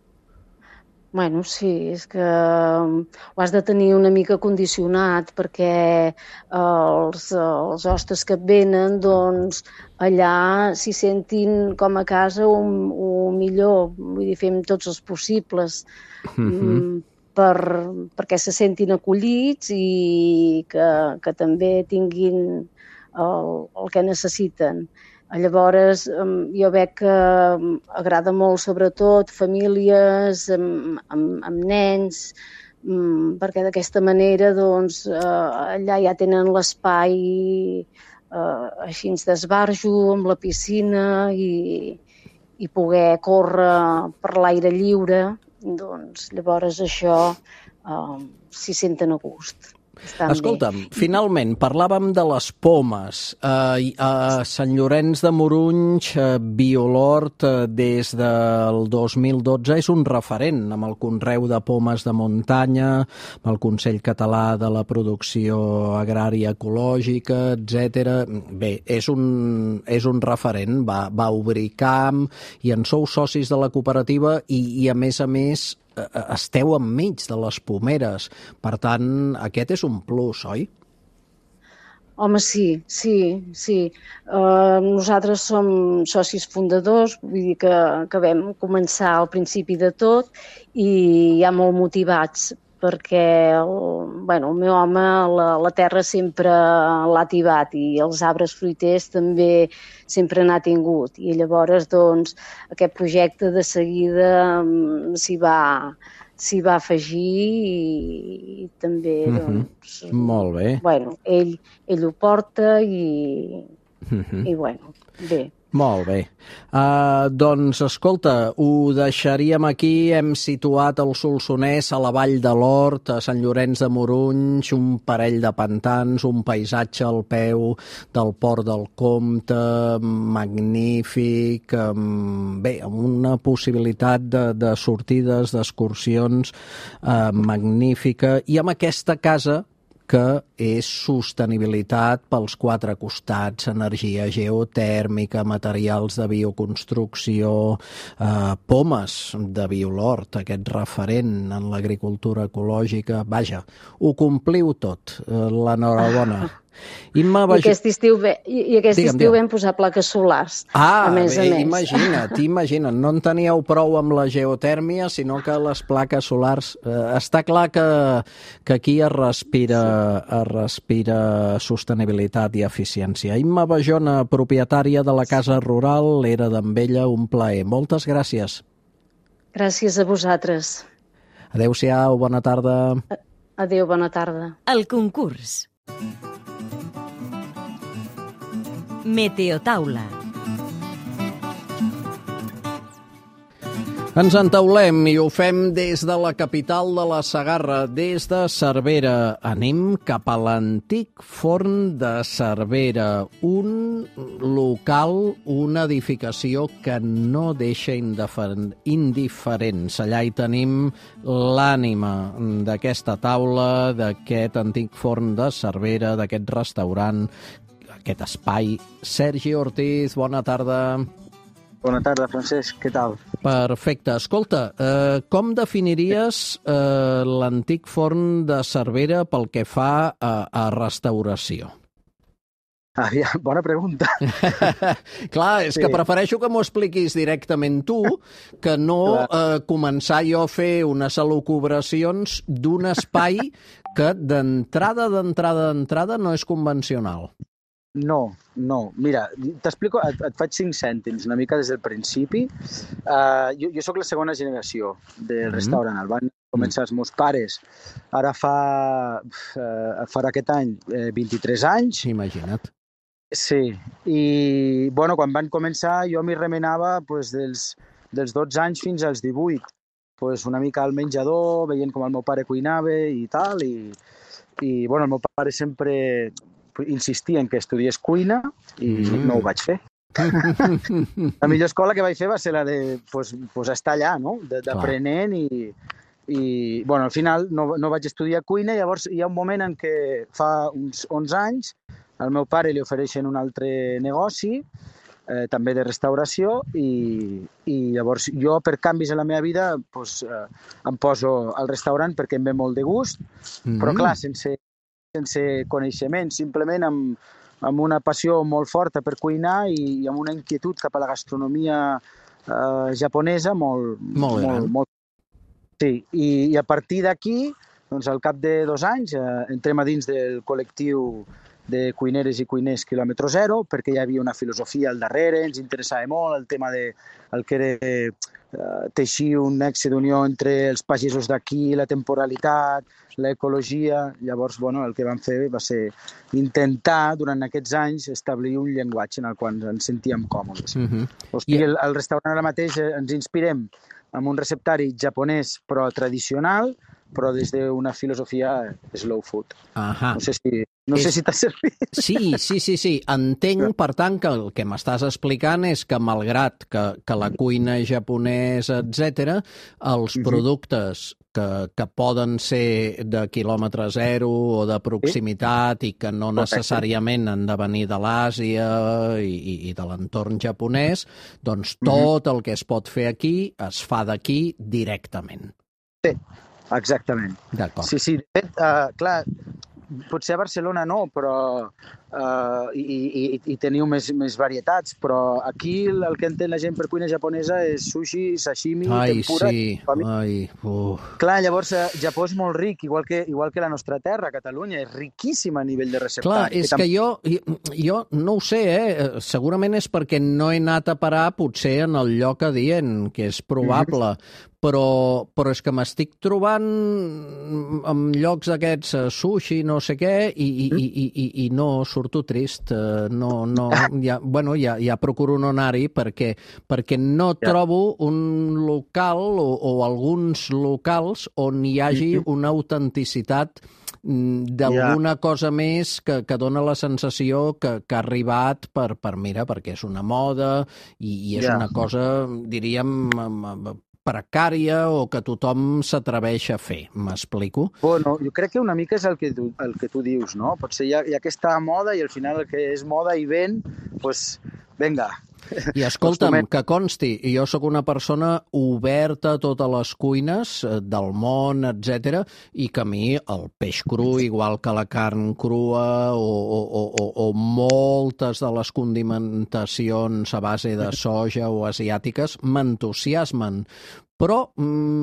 Bueno, sí, és que ho has de tenir una mica condicionat perquè els, els hostes que et venen, doncs, allà s'hi sentin com a casa o, o millor, vull dir, fem tots els possibles mm-hmm. per, perquè se sentin acollits i que, que també tinguin el, el que necessiten. Llavors, jo veig que agrada molt, sobretot, famílies amb, amb, amb nens, perquè d'aquesta manera doncs, allà ja tenen l'espai així d'esbarjo, amb la piscina i, i poder córrer per l'aire lliure, doncs llavors això s'hi senten a gust. estan Escolta'm, bé. finalment, parlàvem de les pomes. Uh, a Sant Llorenç de Morunys, uh, Biolort, uh, des del dos mil dotze, és un referent amb el conreu de pomes de muntanya, amb el Consell Català de la Producció Agrària Ecològica, etcètera. Bé, és un, és un referent, va, va obrir camp i en sou socis de la cooperativa i, i a més a més, esteu enmig de les pomeres. Per tant, aquest és un plus, oi? Home, sí, sí, sí. Uh, nosaltres som socis fundadors, vull dir que, que vam començar al principi de tot i ja molt motivats, perquè el, bueno, el meu home la, la terra sempre l'ha tibat i els arbres fruiters també sempre n'ha tingut. I llavors, doncs, aquest projecte de seguida s'hi va, s'hi va afegir i, i també, Mm-hmm. doncs... Molt bé. Bueno, ell, ell ho porta i, Mm-hmm. i bueno, bé. Molt bé. Uh, doncs, escolta, ho deixaríem aquí. Hem situat el Solsonès a la Vall de l'Hort, a Sant Llorenç de Morunys, un parell de pantans, un paisatge al peu del Port del Comte, magnífic, um, bé, amb una possibilitat de, de sortides, d'excursions uh, magnífica, i amb aquesta casa que és sostenibilitat pels quatre costats, energia geotèrmica, materials de bioconstrucció, eh, pomes de Biolort, aquest referent en l'agricultura ecològica. Vaja, ho compliu tot. Eh, L'enhorabona. Imma, I aquest estiu, ve, i, i aquest Digue'm, estiu digue'm. vam posar plaques solars, Ah, a més bé, a més. imagina't, imagina't. No en teníeu prou amb la geotèrmia, sinó que les plaques solars... Eh, està clar que, que aquí es respira, sí. es respira sostenibilitat i eficiència. Imma Bajona, propietària de la Casa Rural, era d'Envella, un plaer. Moltes gràcies. Gràcies a vosaltres. Adéu-siau, bona tarda. Adéu, bona tarda. El concurs. Meteotaula. Ens entaulem i ho fem des de la capital de la Segarra, des de Cervera. Anem cap a l'antic forn de Cervera, un local, una edificació que no deixa indiferents. Allà hi tenim l'ànima d'aquesta taula, d'aquest antic forn de Cervera, d'aquest restaurant, aquest espai. Sergi Ortiz, bona tarda. Bona tarda, Francesc. Què tal? Perfecte. Escolta, eh, com definiries eh, l'antic forn de Cervera pel que fa a, a restauració? Ah, bona pregunta. Clar, és sí. que prefereixo que m'ho expliquis directament tu, que no eh, començar jo a fer unes elucubracions d'un espai que d'entrada, d'entrada, d'entrada no és convencional. No, no. Mira, t'explico, et, et faig cinc cèntims, una mica des del principi. Uh, jo, jo sóc la segona generació del mm-hmm. restaurant. El van començar els meus pares. Ara fa, uh, farà aquest any eh, vint-i-tres anys. Imagina't. Sí, i bueno, quan van començar jo m'hi remenava pues, dels, dels dotze anys fins als divuit. Pues, una mica al menjador, veient com el meu pare cuinava i tal. I, i bueno, el meu pare sempre insistia en que estudiés cuina i mm. no ho vaig fer. La millor escola que vaig fer va ser la de pues, pues estar allà, no? D'aprenent i, i bueno, al final no, no vaig estudiar cuina. Llavors hi ha un moment en què fa uns onze anys al meu pare li ofereixen un altre negoci, eh, també de restauració, i, i llavors jo per canvis en la meva vida pues, eh, em poso al restaurant perquè em ve molt de gust, mm. però clar, sense sense coneixement, simplement amb, amb una passió molt forta per cuinar i, i amb una inquietud cap a la gastronomia eh, japonesa molt... Molt gran. Molt, molt... Sí, i, i a partir d'aquí, doncs, al cap de dos anys, eh, entrem a dins del col·lectiu de cuineres i cuiners quilòmetre zero, perquè hi havia una filosofia al darrere, ens interessava molt el tema de el que era eh, teixir un nexe d'unió entre els pagesos d'aquí, la temporalitat, l'ecologia. Llavors, bueno, el que vam fer va ser intentar, durant aquests anys, establir un llenguatge en el qual ens sentíem còmodes. Mm-hmm. O sigui, el, el restaurant ara mateix ens inspirem en un receptari japonès però tradicional, però des d'una filosofia slow food. Ahà. No sé si, no És... sé si t'ha servit. Sí, sí, sí, sí. Entenc, per tant, que el que m'estàs explicant és que, malgrat que, que la cuina japonesa, etcètera, els uh-huh. productes que, que poden ser de quilòmetre zero o de proximitat sí. i que no necessàriament han de venir de l'Àsia i, i, i de l'entorn japonès, doncs tot uh-huh. el que es pot fer aquí es fa d'aquí directament. Sí, exactament. D'acord. Sí, sí. De fet, uh, clar, potser a Barcelona no, però uh, i, i, i teniu més, més varietats, però aquí el, el que entén la gent per cuina japonesa és sushi, sashimi, ai, tempura... Sí. Ai, uf. Clar, llavors Japó és molt ric, igual que, igual que la nostra terra, Catalunya, és riquíssima a nivell de receptari. Clar, és que, que jo, jo no ho sé, eh? Segurament és perquè no he anat a parar potser en el lloc adient, que és probable, mm-hmm. Però, però és que m'estic trobant en llocs d'aquests sushi, no sé què, i, i, i, i, i no, surto trist. No, no, ja, bueno, ja, ja procuro no anar-hi perquè, perquè no trobo un local o, o alguns locals on hi hagi una autenticitat d'alguna yeah. cosa més que, que dona la sensació que, que ha arribat per, per, mira, perquè és una moda i, i és yeah. una cosa, diríem, precària o que tothom s'atreveix a fer. M'explico? Bueno, jo crec que una mica és el que tu, el que tu dius, no? Potser hi ha, hi ha aquesta moda i al final el que és moda i ven, doncs, pues, vinga. I escolta'm, que consti, jo sóc una persona oberta a totes les cuines del món, etcètera, i que a mi el peix cru, igual que la carn crua o, o, o, o moltes de les condimentacions a base de soja o asiàtiques m'entusiasmen. Però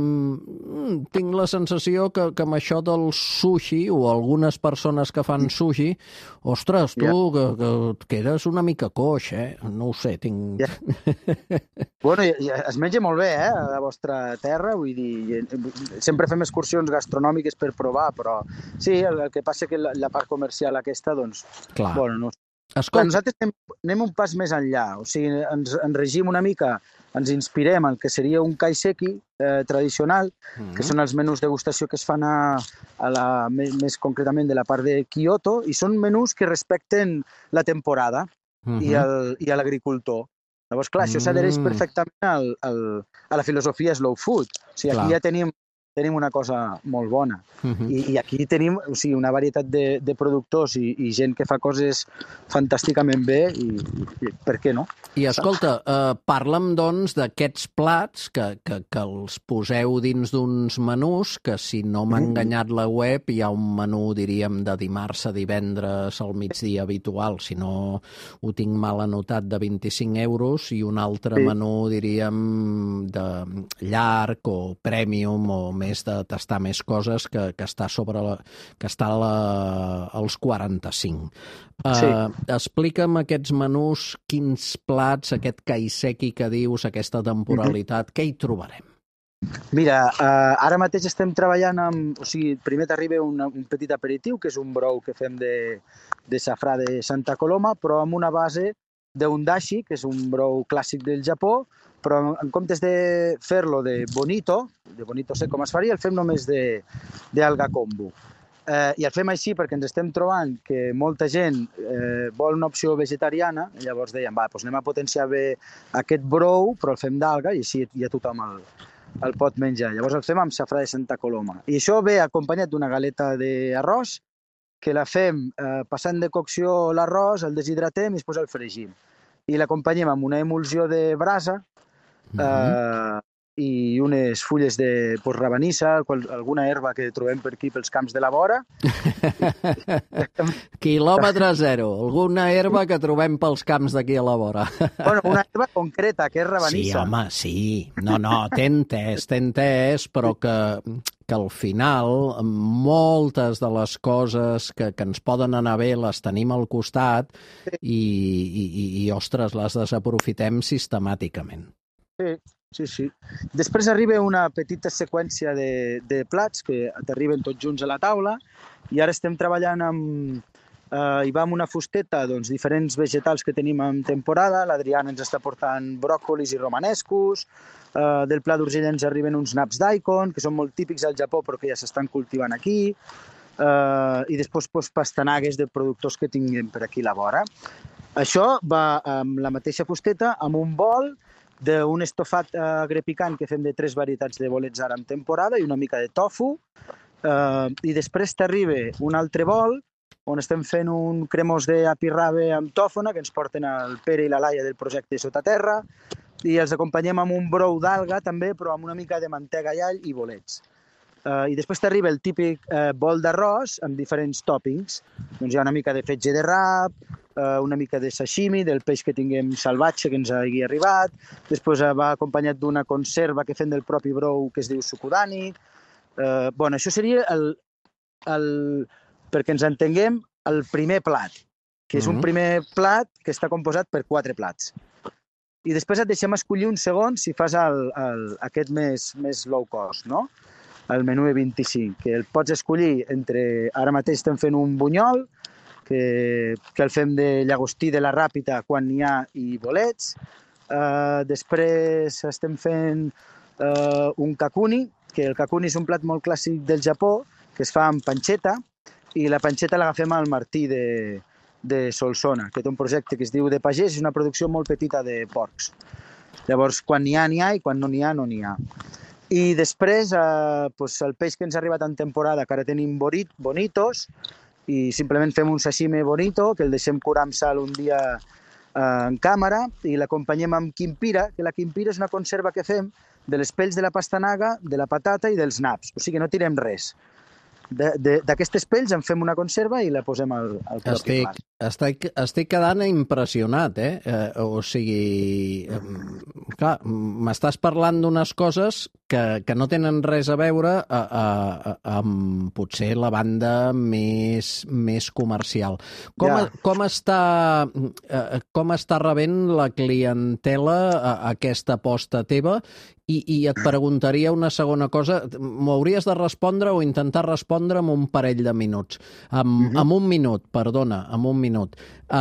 mm, tinc la sensació que, que amb això del sushi o algunes persones que fan sushi, ostres, tu, yeah. que, que, que eres una mica coix, eh? No ho sé, tinc... Yeah. Bueno, es menja molt bé, eh, a la vostra terra, vull dir, sempre fem excursions gastronòmiques per provar, però sí, el, el que passa que la, la part comercial aquesta, doncs, clar. Bueno, no... Escolta... Nosaltres anem, anem un pas més enllà, o sigui, ens, ens regim una mica, ens inspirem en el que seria un kaiseki eh, tradicional, mm-hmm. que són els menús de degustació que es fan a, a la, més, més concretament de la part de Kyoto, i són menús que respecten la temporada mm-hmm. i, el, i a l'agricultor. Llavors, clar, això s'adhereix mm. perfectament al, al, a la filosofia slow food. O sigui, aquí clar. ja tenim tenim una cosa molt bona. Uh-huh. I, I aquí tenim, o sigui, una varietat de, de productors i, i gent que fa coses fantàsticament bé i, i per què no? I escolta, eh, parla'm doncs d'aquests plats que, que, que els poseu dins d'uns menús, que si no m'ha enganyat la web hi ha un menú, diríem, de dimarts a divendres al migdia habitual, si no ho tinc mal anotat, de vint-i-cinc euros, i un altre sí. menú, diríem, de llarg o premium o més de tastar més coses que, que està sobre la, que està la, als quaranta-cinc. Sí. Uh, explica'm aquests menús, quins plats, aquest kaiseki que dius, aquesta temporalitat, mm-hmm. què hi trobarem? Mira, uh, ara mateix estem treballant amb... O sigui, primer t'arriba un, un petit aperitiu, que és un brou que fem de, de safrà de Santa Coloma, però amb una base d'un dashi, que és un brou clàssic del Japó, però en comptes de fer-lo de bonito, de bonito sec com es faria, el fem només d'alga kombu. Eh, I el fem així perquè ens estem trobant que molta gent eh, vol una opció vegetariana, i llavors dèiem, va, doncs anem a potenciar bé aquest brou, però el fem d'alga i així ja tothom el, el pot menjar. Llavors el fem amb safrà de Santa Coloma. I això ve acompanyat d'una galeta d'arròs, que la fem eh, passant de cocció l'arròs, el deshidratem i després el fregim. I l'acompanyem amb una emulsió de brasa, Uh-huh. Uh, i unes fulles de pues, rabanissa, qual, alguna herba que trobem per aquí pels camps de la vora. Quilòmetre zero, alguna herba que trobem pels camps d'aquí a la vora. Bueno, una herba concreta, que és rabanissa. Sí, home, sí. No, no, t'he entès, t'he entès, però que, que al final moltes de les coses que, que ens poden anar bé les tenim al costat sí. i, i, i, i, ostres, les desaprofitem sistemàticament. Sí, sí, sí. Després arriba una petita seqüència de, de plats que t'arriben tots junts a la taula i ara estem treballant amb, Uh, hi va amb una fusteta, doncs, diferents vegetals que tenim en temporada. L'Adriana ens està portant bròcolis i romanescos. Uh, del Pla d'Urgell ens arriben uns naps daikon, que són molt típics al Japó, però que ja s'estan cultivant aquí. Uh, I després pues, pastanagues de productors que tinguem per aquí a la vora. Això va amb la mateixa fusteta, amb un bol d'un estofat uh, grepicant que fem de tres varietats de bolets ara en temporada i una mica de tofu. Uh, I després t'arriba un altre bol on estem fent un cremós d'apirrabe amb tòfona, que ens porten el Pere i la Laia del projecte Sotaterra, i els acompanyem amb un brou d'alga, també, però amb una mica de mantega i all i bolets. Uh, I després t'arriba el típic uh, bol d'arròs amb diferents tòpings. Doncs hi ha una mica de fetge de rap, uh, una mica de sashimi, del peix que tinguem salvatge que ens hagi arribat. Després uh, va acompanyat d'una conserva que fem del propi brou que es diu sukudani. Uh, bueno, això seria el... el perquè ens entenguem, el primer plat, que és un primer plat que està composat per quatre plats. I després et deixem escollir un segon si fas el, el, aquest més, més low cost, no? El menú E vint-i-cinc, que el pots escollir entre... Ara mateix estem fent un bunyol, que, que el fem de llagostí de la Ràpita quan n'hi ha i bolets. Uh, després estem fent uh, un kakuni, que el kakuni és un plat molt clàssic del Japó, que es fa amb panceta, i la panceta l'agafem al Martí de, de Solsona, que té un projecte que es diu De Pagès, és una producció molt petita de porcs. Llavors, quan n'hi ha, n'hi ha, i quan no n'hi ha, no n'hi ha. I després, eh, doncs el peix que ens ha arribat en temporada, que ara tenim borit, bonitos, i simplement fem un sashimi bonito, que el deixem curar amb sal un dia eh, en càmera, i l'acompanyem amb quimpira, que la quimpira és una conserva que fem de les pells de la pastanaga, de la patata i dels naps. O sigui, no tirem res. D'aquestes pells en fem una conserva i la posem al, al propi estic, plat. Estic, estic quedant impressionat, eh? eh o sigui, eh, clar, m'estàs parlant d'unes coses que, que no tenen res a veure a, a, a, amb potser la banda més, més comercial. Com, ja. com, està, eh, com està rebent la clientela a, a aquesta aposta teva? I, I et preguntaria una segona cosa. M'ho hauries de respondre o intentar respondre en un parell de minuts. En, uh -huh. en un minut, perdona, en un minut.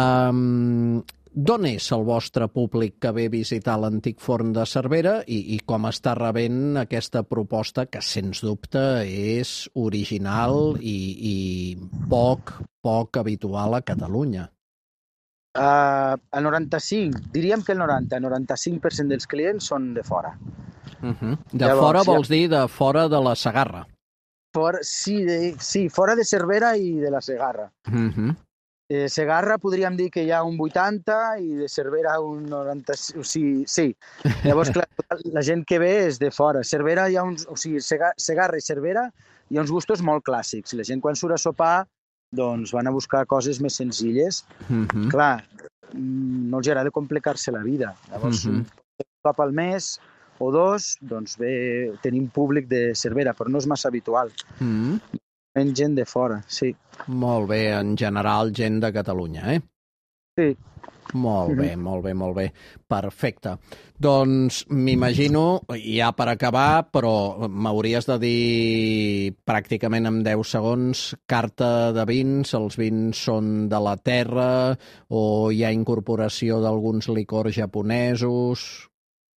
Um, D'on és el vostre públic que ve a visitar l'antic forn de Cervera i, i com està rebent aquesta proposta que, sens dubte, és original i, i poc, poc habitual a Catalunya? Uh, el noranta-cinc, diríem que el noranta, noranta-cinc per cent dels clients són de fora. Uh -huh. De Llavors, fora vols ja... dir de fora de la Segarra? For, sí, de, sí, fora de Cervera i de la Segarra. Uh -huh. De Segarra podríem dir que hi ha un vuitanta i de Cervera un noranta... O sigui, sí. Llavors, clar, la gent que ve és de fora. Cervera hi ha uns... O sigui, Segarra i Cervera hi ha uns gustos molt clàssics. La gent quan surt a sopar doncs van a buscar coses més senzilles. Uh -huh. Clar, no els agrada complicar-se la vida. Llavors, uh -huh. un cop al mes o dos, doncs bé, tenim públic de Cervera, però no és massa habitual. Uh -huh. En gent de fora, sí. Molt bé, en general, gent de Catalunya, eh? Sí. Molt bé, mm-hmm. molt bé, molt bé. Perfecte. Doncs m'imagino, ja per acabar, però m'hauries de dir pràcticament en deu segons, carta de vins, els vins són de la terra o hi ha incorporació d'alguns licors japonesos?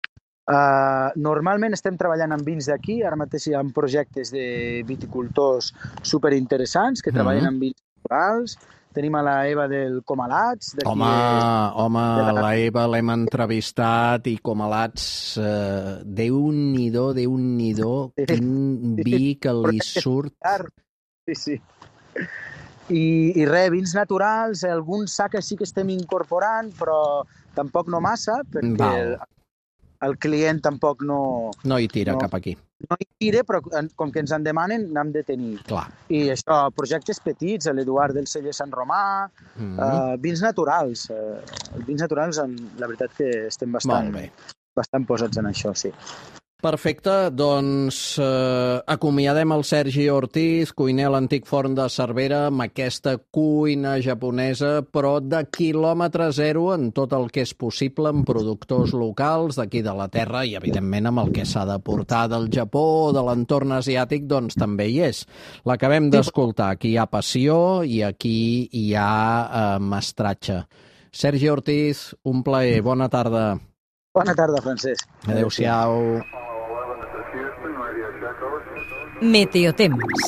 Uh, normalment estem treballant amb vins d'aquí, ara mateix hi ha projectes de viticultors superinteressants que treballen mm-hmm. amb vins naturals. Tenim a la Eva del Comalats. Home, de, home de la... la Eva l'hem entrevistat i Comalats, eh, Déu-n'hi-do, Déu-n'hi-do, quin vi que li surt. Sí, sí. I, i res, vins naturals, alguns saques sí que estem incorporant, però tampoc no massa, perquè el, el client tampoc no... No hi tira no, cap aquí. No hi tira, però com que ens en demanen, n'hem de tenir. Clar. I això, projectes petits, l'Eduard del Celler Sant Romà, mm -hmm. uh, vins naturals. Uh, vins naturals, la veritat que estem bastant, bastant posats en això, sí. Perfecte, doncs eh, acomiadem el Sergi Ortiz, cuiner a l'antic forn de Cervera, amb aquesta cuina japonesa, però de quilòmetre zero en tot el que és possible, amb productors locals d'aquí de la terra i, evidentment, amb el que s'ha de portar del Japó o de l'entorn asiàtic, doncs també hi és. L'acabem d'escoltar. Aquí hi ha passió i aquí hi ha eh, mestratge. Sergi Ortiz, un plaer. Bona tarda. Bona tarda, Francesc. Adéu-siau. Meteotemps.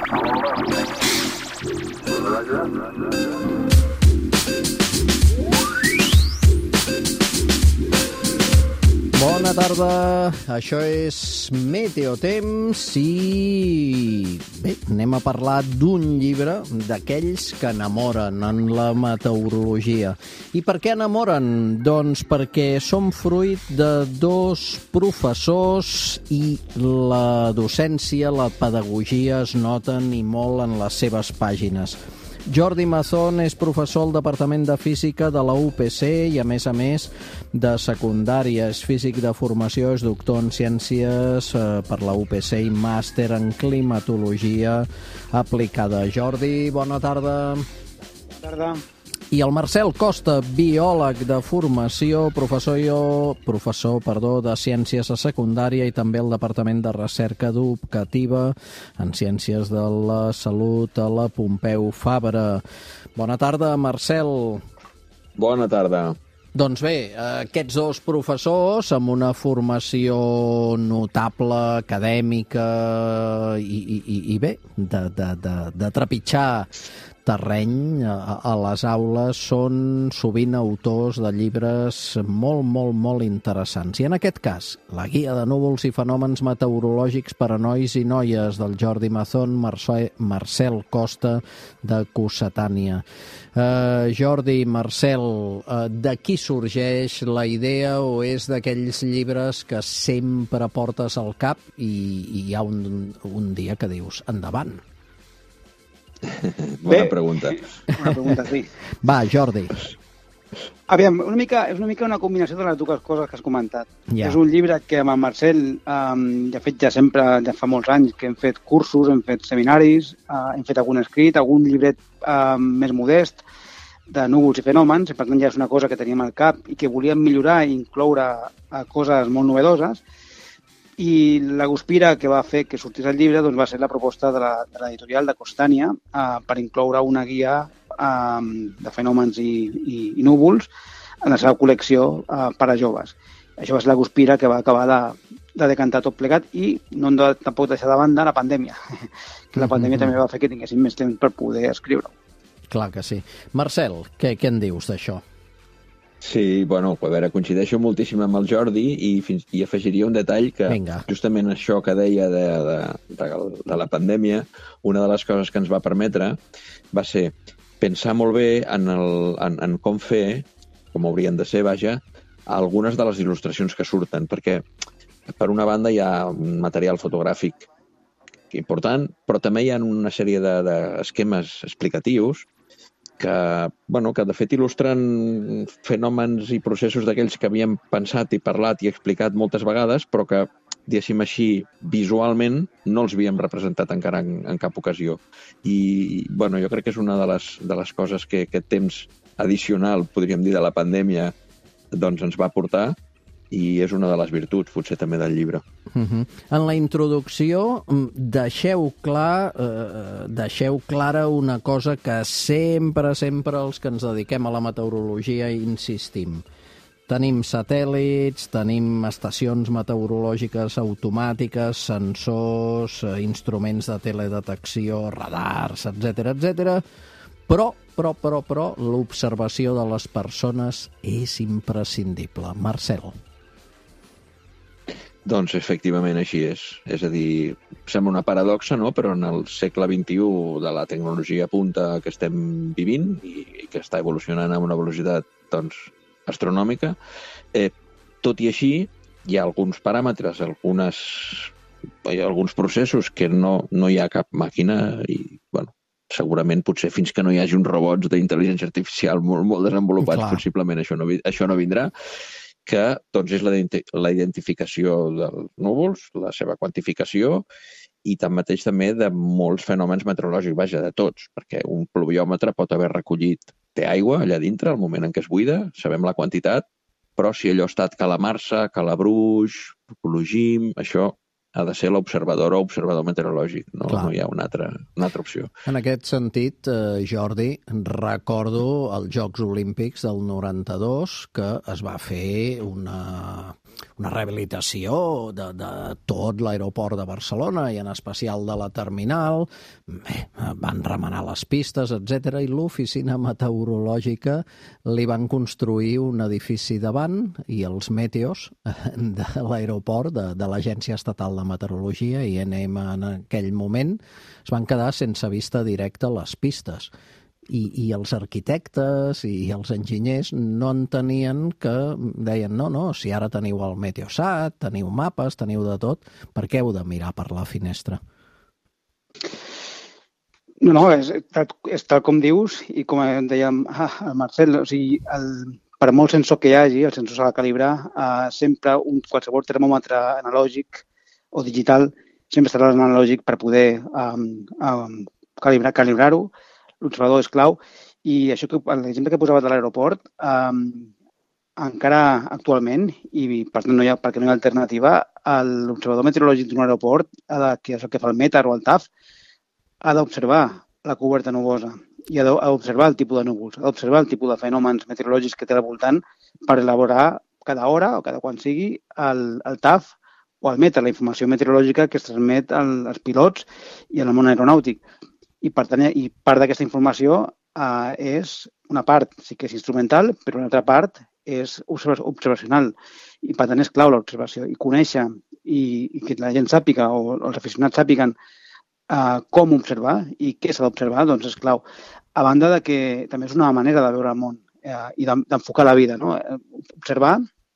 Bona tarda, això és Meteotemps i bé, anem a parlar d'un llibre d'aquells que enamoren en la meteorologia. I per què enamoren? Doncs perquè són fruit de dos professors i la docència, la pedagogia es noten i molt en les seves pàgines. Jordi Mazón és professor al Departament de Física de la U P C i, a més a més, de secundària. És físic de formació, és doctor en Ciències eh, per la U P C i màster en Climatologia aplicada. Jordi, bona tarda. Bona tarda. I el Marcel Costa, biòleg de formació, professor, jo, professor perdó, de Ciències a secundària i també al Departament de Recerca Educativa en Ciències de la Salut a la Pompeu Fabra. Bona tarda, Marcel. Bona tarda. Doncs bé, aquests dos professors amb una formació notable, acadèmica i, i, i bé, de, de, de, de trepitjar terreny a, a les aules, són sovint autors de llibres molt, molt, molt interessants. I en aquest cas, la guia de núvols i fenòmens meteorològics per a nois i noies del Jordi Mazón, Marcel, Marcel Costa de Cossetània. Uh, Jordi, Marcel, uh, d'aquí sorgeix la idea o és d'aquells llibres que sempre portes al cap i, i hi ha un, un dia que dius, endavant? Bona Bé, pregunta. Una pregunta, sí. Va, Jordi. Aviam, una mica, és una mica una combinació de les dues coses que has comentat. Ja. És un llibre que amb el Marcel um, ja he fet ja sempre, ja fa molts anys, que hem fet cursos, hem fet seminaris, uh, hem fet algun escrit, algun llibret uh, més modest de núvols i fenòmens, i per tant ja és una cosa que teníem al cap i que volíem millorar i incloure uh, coses molt novedoses. I la guspira que va fer que sortís el llibre doncs, va ser la proposta de l'editorial de Costània eh, per incloure una guia eh, de fenòmens i, i, i núvols en la seva col·lecció eh, per a joves. Això va ser la guspira que va acabar de, de decantar tot plegat i no hem de tampoc deixar de banda la pandèmia, que la pandèmia mm-hmm. també va fer que tinguéssim més temps per poder escriure-ho. Clar que sí. Marcel, què, què en dius d'això? Sí, bueno, a veure, coincideixo moltíssim amb el Jordi i, fins, i afegiria un detall que Vinga. Justament això que deia de, de, de, de la pandèmia, una de les coses que ens va permetre va ser pensar molt bé en, el, en, en com fer, com haurien de ser, vaja, algunes de les il·lustracions que surten, perquè per una banda hi ha un material fotogràfic important, però també hi ha una sèrie d'esquemes de, explicatius que, bueno, que de fet il·lustren fenòmens i processos d'aquells que havíem pensat i parlat i explicat moltes vegades, però que, diguéssim així, visualment no els havíem representat encara en, en cap ocasió. I, bueno, jo crec que és una de les, de les coses que aquest temps addicional, podríem dir, de la pandèmia, doncs ens va portar, i és una de les virtuts, potser també del llibre. Uh-huh. En la introducció deixeu clar, eh, deixeu clara una cosa que sempre, sempre els que ens dediquem a la meteorologia insistim. Tenim satèl·lits, tenim estacions meteorològiques automàtiques, sensors, instruments de teledetecció, radars, etcètera, etcètera. Però, però, però, però, l'observació de les persones és imprescindible. Marcel. Doncs efectivament així és. És a dir, sembla una paradoxa, no? Però en el segle vint-i-u de la tecnologia punta que estem vivint i, i que està evolucionant a una velocitat doncs, astronòmica, eh, tot i així hi ha alguns paràmetres, algunes, hi ha alguns processos que no, no hi ha cap màquina i, bueno, segurament potser fins que no hi hagi uns robots d'intel·ligència artificial molt, molt desenvolupats, Clar. possiblement això no, això no vindrà, que doncs, és la, la identificació dels núvols, la seva quantificació, i tanmateix també de molts fenòmens meteorològics, vaja, de tots, perquè un pluviòmetre pot haver recollit, té aigua allà dintre, al moment en què es buida, sabem la quantitat, però si allò ha estat calamarsa, calabruix, plogim, això ha de ser l'observador o observador meteorològic, no, no hi ha una altra, una altra opció. En aquest sentit, eh, Jordi, recordo els Jocs Olímpics del noranta-dos, que es va fer una, una rehabilitació de, de tot l'aeroport de Barcelona i en especial de la terminal. Bé, van remenar les pistes, etcètera, i l'oficina meteorològica li van construir un edifici davant i els meteos de l'aeroport, de, de l'Agència Estatal de Meteorologia i N M en aquell moment es van quedar sense vista directa a les pistes. I, i els arquitectes i els enginyers no entenien que deien no, no, si ara teniu el Meteosat, teniu mapes, teniu de tot, per què heu de mirar per la finestra? No, no, és, és tal com dius i com dèiem ah, el Marcel, o sigui, el, per molt sensor que hi hagi, el sensor s'ha de calibrar, eh, sempre un, qualsevol termòmetre analògic o digital sempre estarà analògic per poder um, um, calibrar, calibrar-ho. L'observador és clau. I això que l'exemple que posava de l'aeroport, um, encara actualment, i per tant no hi ha, perquè no hi ha alternativa, l'observador meteorològic d'un aeroport, ha de, que és el que fa el METAR o el T A F, ha d'observar la coberta nuvosa i ha d'observar el tipus de núvols, ha d'observar el tipus de fenòmens meteorològics que té al voltant per elaborar cada hora o cada quan sigui el, el T A F o el METAR, la informació meteorològica que es transmet als pilots i al món aeronàutic. I, per tant, i part d'aquesta informació eh, és una part, sí que és instrumental, però una altra part és observacional. I, per tant, és clau l'observació. I conèixer i, i que la gent sàpiga o, o els aficionats sàpiguen eh, com observar i què s'ha d'observar, doncs és clau. A banda de que també és una manera de veure el món eh, i d'enfocar la vida, no? Observar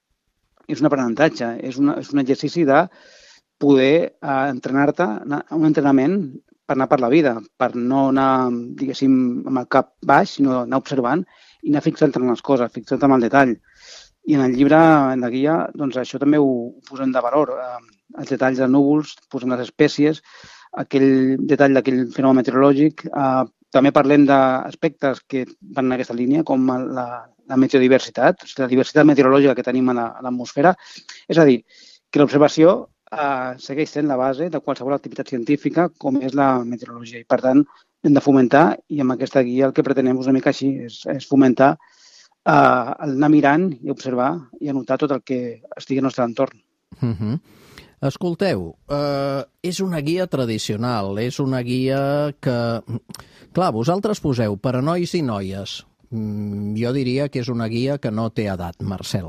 és un aprenentatge, és, una, és un exercici de poder eh, entrenar-te, un entrenament per anar per la vida, per no anar, diguéssim, amb el cap baix, sinó anar observant i anar fixant-te en les coses, fixant-te en el detall. I en el llibre, en la guia, doncs això també ho, ho posem de valor. Eh, els detalls de núvols, posem les espècies, aquell detall d'aquell fenomen meteorològic. Eh, també parlem d'aspectes que van en aquesta línia, com la, la meteodiversitat, la diversitat meteorològica que tenim a l'atmosfera. És a dir, que l'observació eh, segueix sent la base de qualsevol activitat científica com és la meteorologia. I, per tant, hem de fomentar, i amb aquesta guia el que pretenem una mica així, és, és fomentar eh, anar mirant i observar i anotar tot el que estigui al nostre entorn. Uh-huh. Escolteu, eh, és una guia tradicional, és una guia que... Clar, vosaltres poseu per a nois i noies. Mm, jo diria que és una guia que no té edat, Marcel.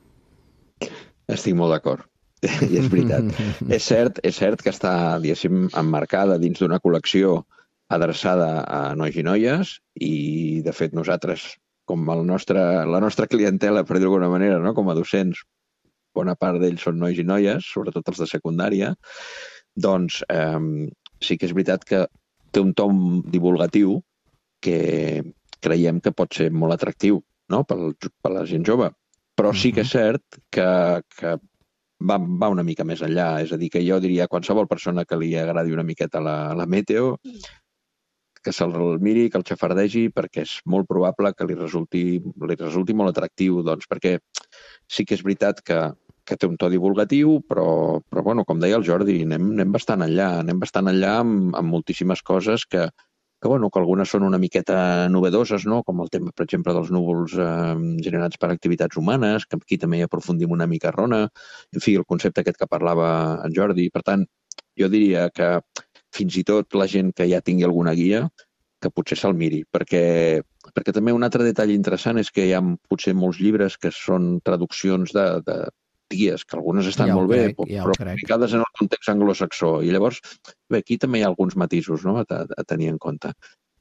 Estic molt d'acord, i és veritat. és, cert, és cert que està, diguéssim, emmarcada dins d'una col·lecció adreçada a nois i noies i, de fet, nosaltres, com el nostre, la nostra clientela, per dir-ho d'alguna manera, no? Com a docents, bona part d'ells són nois i noies, sobretot els de secundària, doncs eh, sí que és veritat que té un tom divulgatiu que creiem que pot ser molt atractiu, no? per, per la gent jove. Però sí que és cert que, que va, va una mica més enllà. És a dir, que jo diria a qualsevol persona que li agradi una miqueta la, la meteo, que se'l miri, que el xafardegi, perquè és molt probable que li resulti, li resulti molt atractiu, doncs, perquè sí que és veritat que, que té un to divulgatiu, però, però bueno, com deia el Jordi, anem, anem bastant enllà, anem bastant enllà amb, amb moltíssimes coses que, que, bueno, que algunes són una miqueta novedoses, no? Com el tema, per exemple, dels núvols eh, generats per activitats humanes, que aquí també hi aprofundim una mica, Rona, en fi, el concepte aquest que parlava en Jordi. Per tant, jo diria que fins i tot la gent que ja tingui alguna guia, que potser se'l miri, perquè, perquè també un altre detall interessant és que hi ha potser molts llibres que són traduccions de, de guies, que algunes estan ja molt crec, bé, ja però crec. aplicades en el context anglosaxó. I llavors, bé, aquí també hi ha alguns matisos, no?, a, a tenir en compte.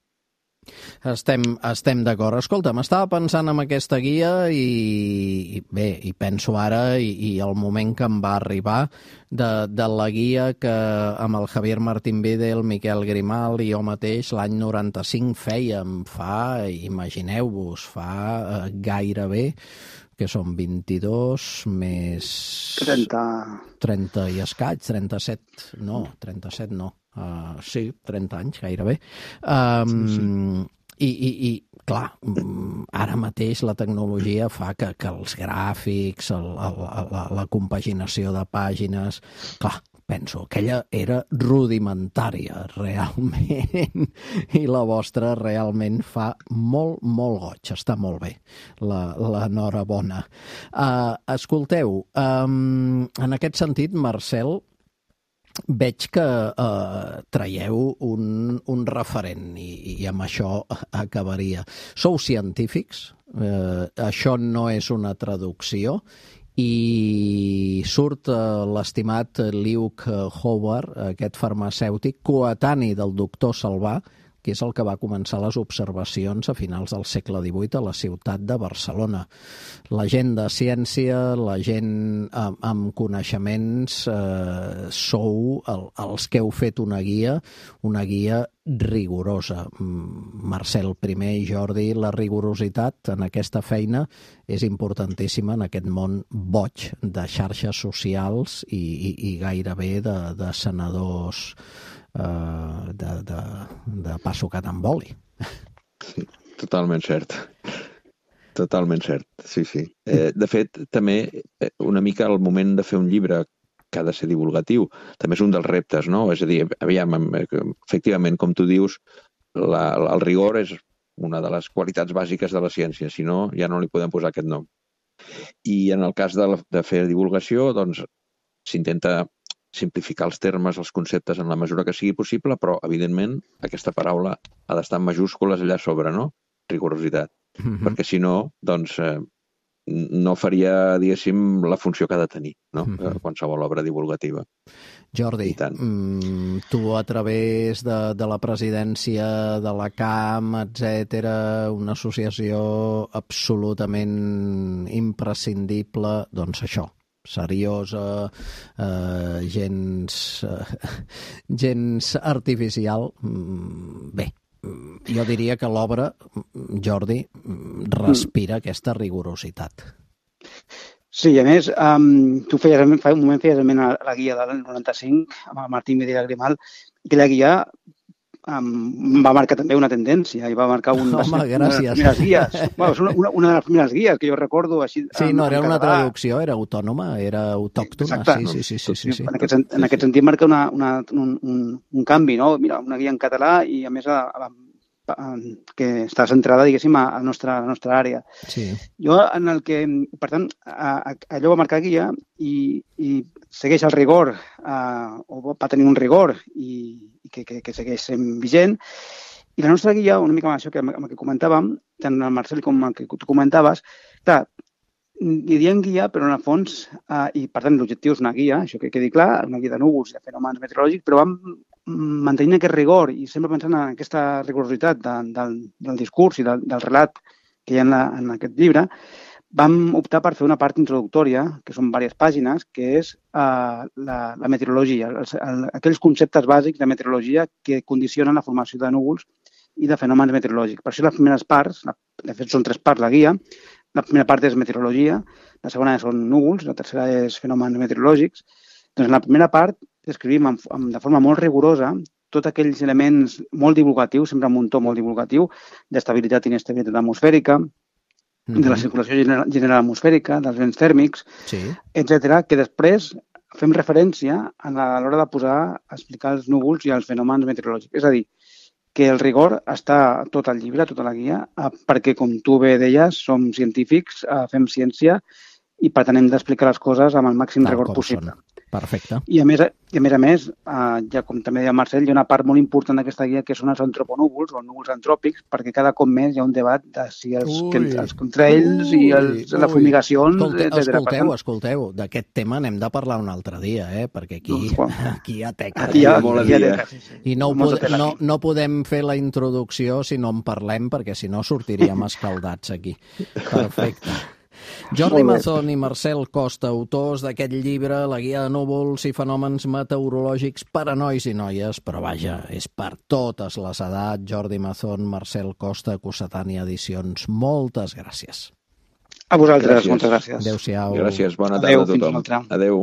Estem, estem d'acord. Escolta, m'estava pensant en aquesta guia i, i bé, i penso ara, i, i el moment que em va arribar de, de la guia que amb el Javier Martín Vide, el Miquel Grimal i jo mateix l'any noranta-cinc fèiem, fa, imagineu-vos, fa eh, gairebé que són vint-i-dos més... trenta... trenta i escaig, trenta-set, no, trenta-set no, uh, sí, trenta anys gairebé. Um, sí, sí. I, i, I, clar, ara mateix la tecnologia fa que, que els gràfics, el, el, la, la compaginació de pàgines, clar, penso, aquella era rudimentària, realment, i la vostra realment fa molt, molt goig, està molt bé, l'enhorabona. Uh, escolteu, um, en aquest sentit, Marcel, veig que uh, traieu un, un referent i, i amb això acabaria. Sou científics, uh, això no és una traducció, i surt uh, l'estimat Luke Howard, aquest farmacèutic, coetani del doctor Salvà, que és el que va començar les observacions a finals del segle divuit a la ciutat de Barcelona. La gent de ciència, la gent amb, amb coneixements, eh, sou el, els que heu fet una guia, una guia rigorosa. Marcel, primer, i Jordi, la rigorositat en aquesta feina és importantíssima en aquest món boig de xarxes socials i, i, i gairebé de, de senadors Uh, de, de, de pa sucat amb oli. Sí, totalment cert. Totalment cert, sí, sí. Eh, de fet, també una mica el moment de fer un llibre que ha de ser divulgatiu, també és un dels reptes, no? És a dir, aviam, efectivament, com tu dius, la, el rigor és una de les qualitats bàsiques de la ciència, si no, ja no li podem posar aquest nom. I en el cas de, la, de fer divulgació, doncs, s'intenta simplificar els termes, els conceptes en la mesura que sigui possible, però, evidentment, aquesta paraula ha d'estar en majúscules allà sobre, no? Rigorositat. Mm-hmm. Perquè, si no, doncs, eh, no faria, diguéssim, la funció que ha de tenir, no? Mm-hmm. Qualsevol obra divulgativa. Jordi, mm, tu a través de, de la presidència de la C A M, etcètera, una associació absolutament imprescindible, doncs això, seriosa, eh, gens, eh, gens artificial. Bé, jo diria que l'obra, Jordi, respira mm. aquesta rigorositat. Sí, a més, um, tu feies, fa un moment feies a la guia del noranta-cinc amb el Martí Medina Grimal, i aquella guia um, va marcar també una tendència i va marcar un, Home, una gràcies. de les primeres guies. Bueno, és una, una de les primeres guies que jo recordo així. Sí, no, era en una català. traducció, era autònoma, era autòctona. Exacte. Sí, sí, sí, sí, sí, sí. En, aquest, en aquest sentit marca una, una, un, un, un canvi, no? Mira, una guia en català i a més a, a, a, que està centrada, diguéssim, a la nostra, a la nostra àrea. Sí. Jo, en el que, per tant, a, a, allò va marcar guia i, i segueix el rigor, uh, o va tenir un rigor i, i que, que, que segueix sent vigent. I la nostra guia, una mica amb això que, amb el que comentàvem, tant el Marcel com el que tu comentaves, clar, li diem guia, però en el fons, uh, i per tant l'objectiu és una guia, això que quedi clar, una guia de núvols i de fenòmens meteorològics, però vam mantenint aquest rigor i sempre pensant en aquesta rigorositat de, del, del discurs i del, del relat que hi ha en, la, en aquest llibre, vam optar per fer una part introductòria, que són diverses pàgines, que és uh, la, la meteorologia, els, el, aquells conceptes bàsics de meteorologia que condicionen la formació de núvols i de fenòmens meteorològics. Per això les primeres parts, de fet són tres parts la guia, la primera part és meteorologia, la segona són núvols, la tercera és fenòmens meteorològics. Doncs en la primera part descrivim amb, amb, de forma molt rigorosa tots aquells elements molt divulgatius, sempre amb un to molt divulgatiu, d'estabilitat i inestabilitat atmosfèrica, mm-hmm. de la circulació general, general atmosfèrica, dels vents tèrmics, sí. etcètera, que després fem referència a l'hora de posar a explicar els núvols i els fenòmens meteorològics. És a dir, que el rigor està a tot el llibre, a tota la guia, perquè, com tu bé deies, som científics, fem ciència i per tant hem d'explicar les coses amb el màxim Tal rigor possible. Són. Perfecte. I a més a, i a més, a més eh, ja com també deia Marcel, hi ha una part molt important d'aquesta guia que són els antroponúvols o núvols antròpics, perquè cada cop més hi ha un debat de si els, que, els contra ells ui, i els, les fumigacions, Escolte, etcètera. Escolteu, escolteu, d'aquest tema n'hem de parlar un altre dia, eh? Perquè aquí, no, aquí hi ha teca. Aquí hi ha, aquí hi ha teca. Sí, sí. I no, pod no, no podem fer la introducció si no en parlem, perquè si no sortiríem escaldats aquí. Perfecte. Jordi Mazón i Marcel Costa, autors d'aquest llibre, La guia de núvols i fenòmens meteorològics per a nois i noies, però vaja, és per totes les edats. Jordi Mazón, Marcel Costa, Cossetània Edicions. Moltes gràcies. A vosaltres, Gràcies. moltes gràcies. Adéu-siau. Gràcies, bona tarda Adéu, a fins tothom. l'altre. Adéu.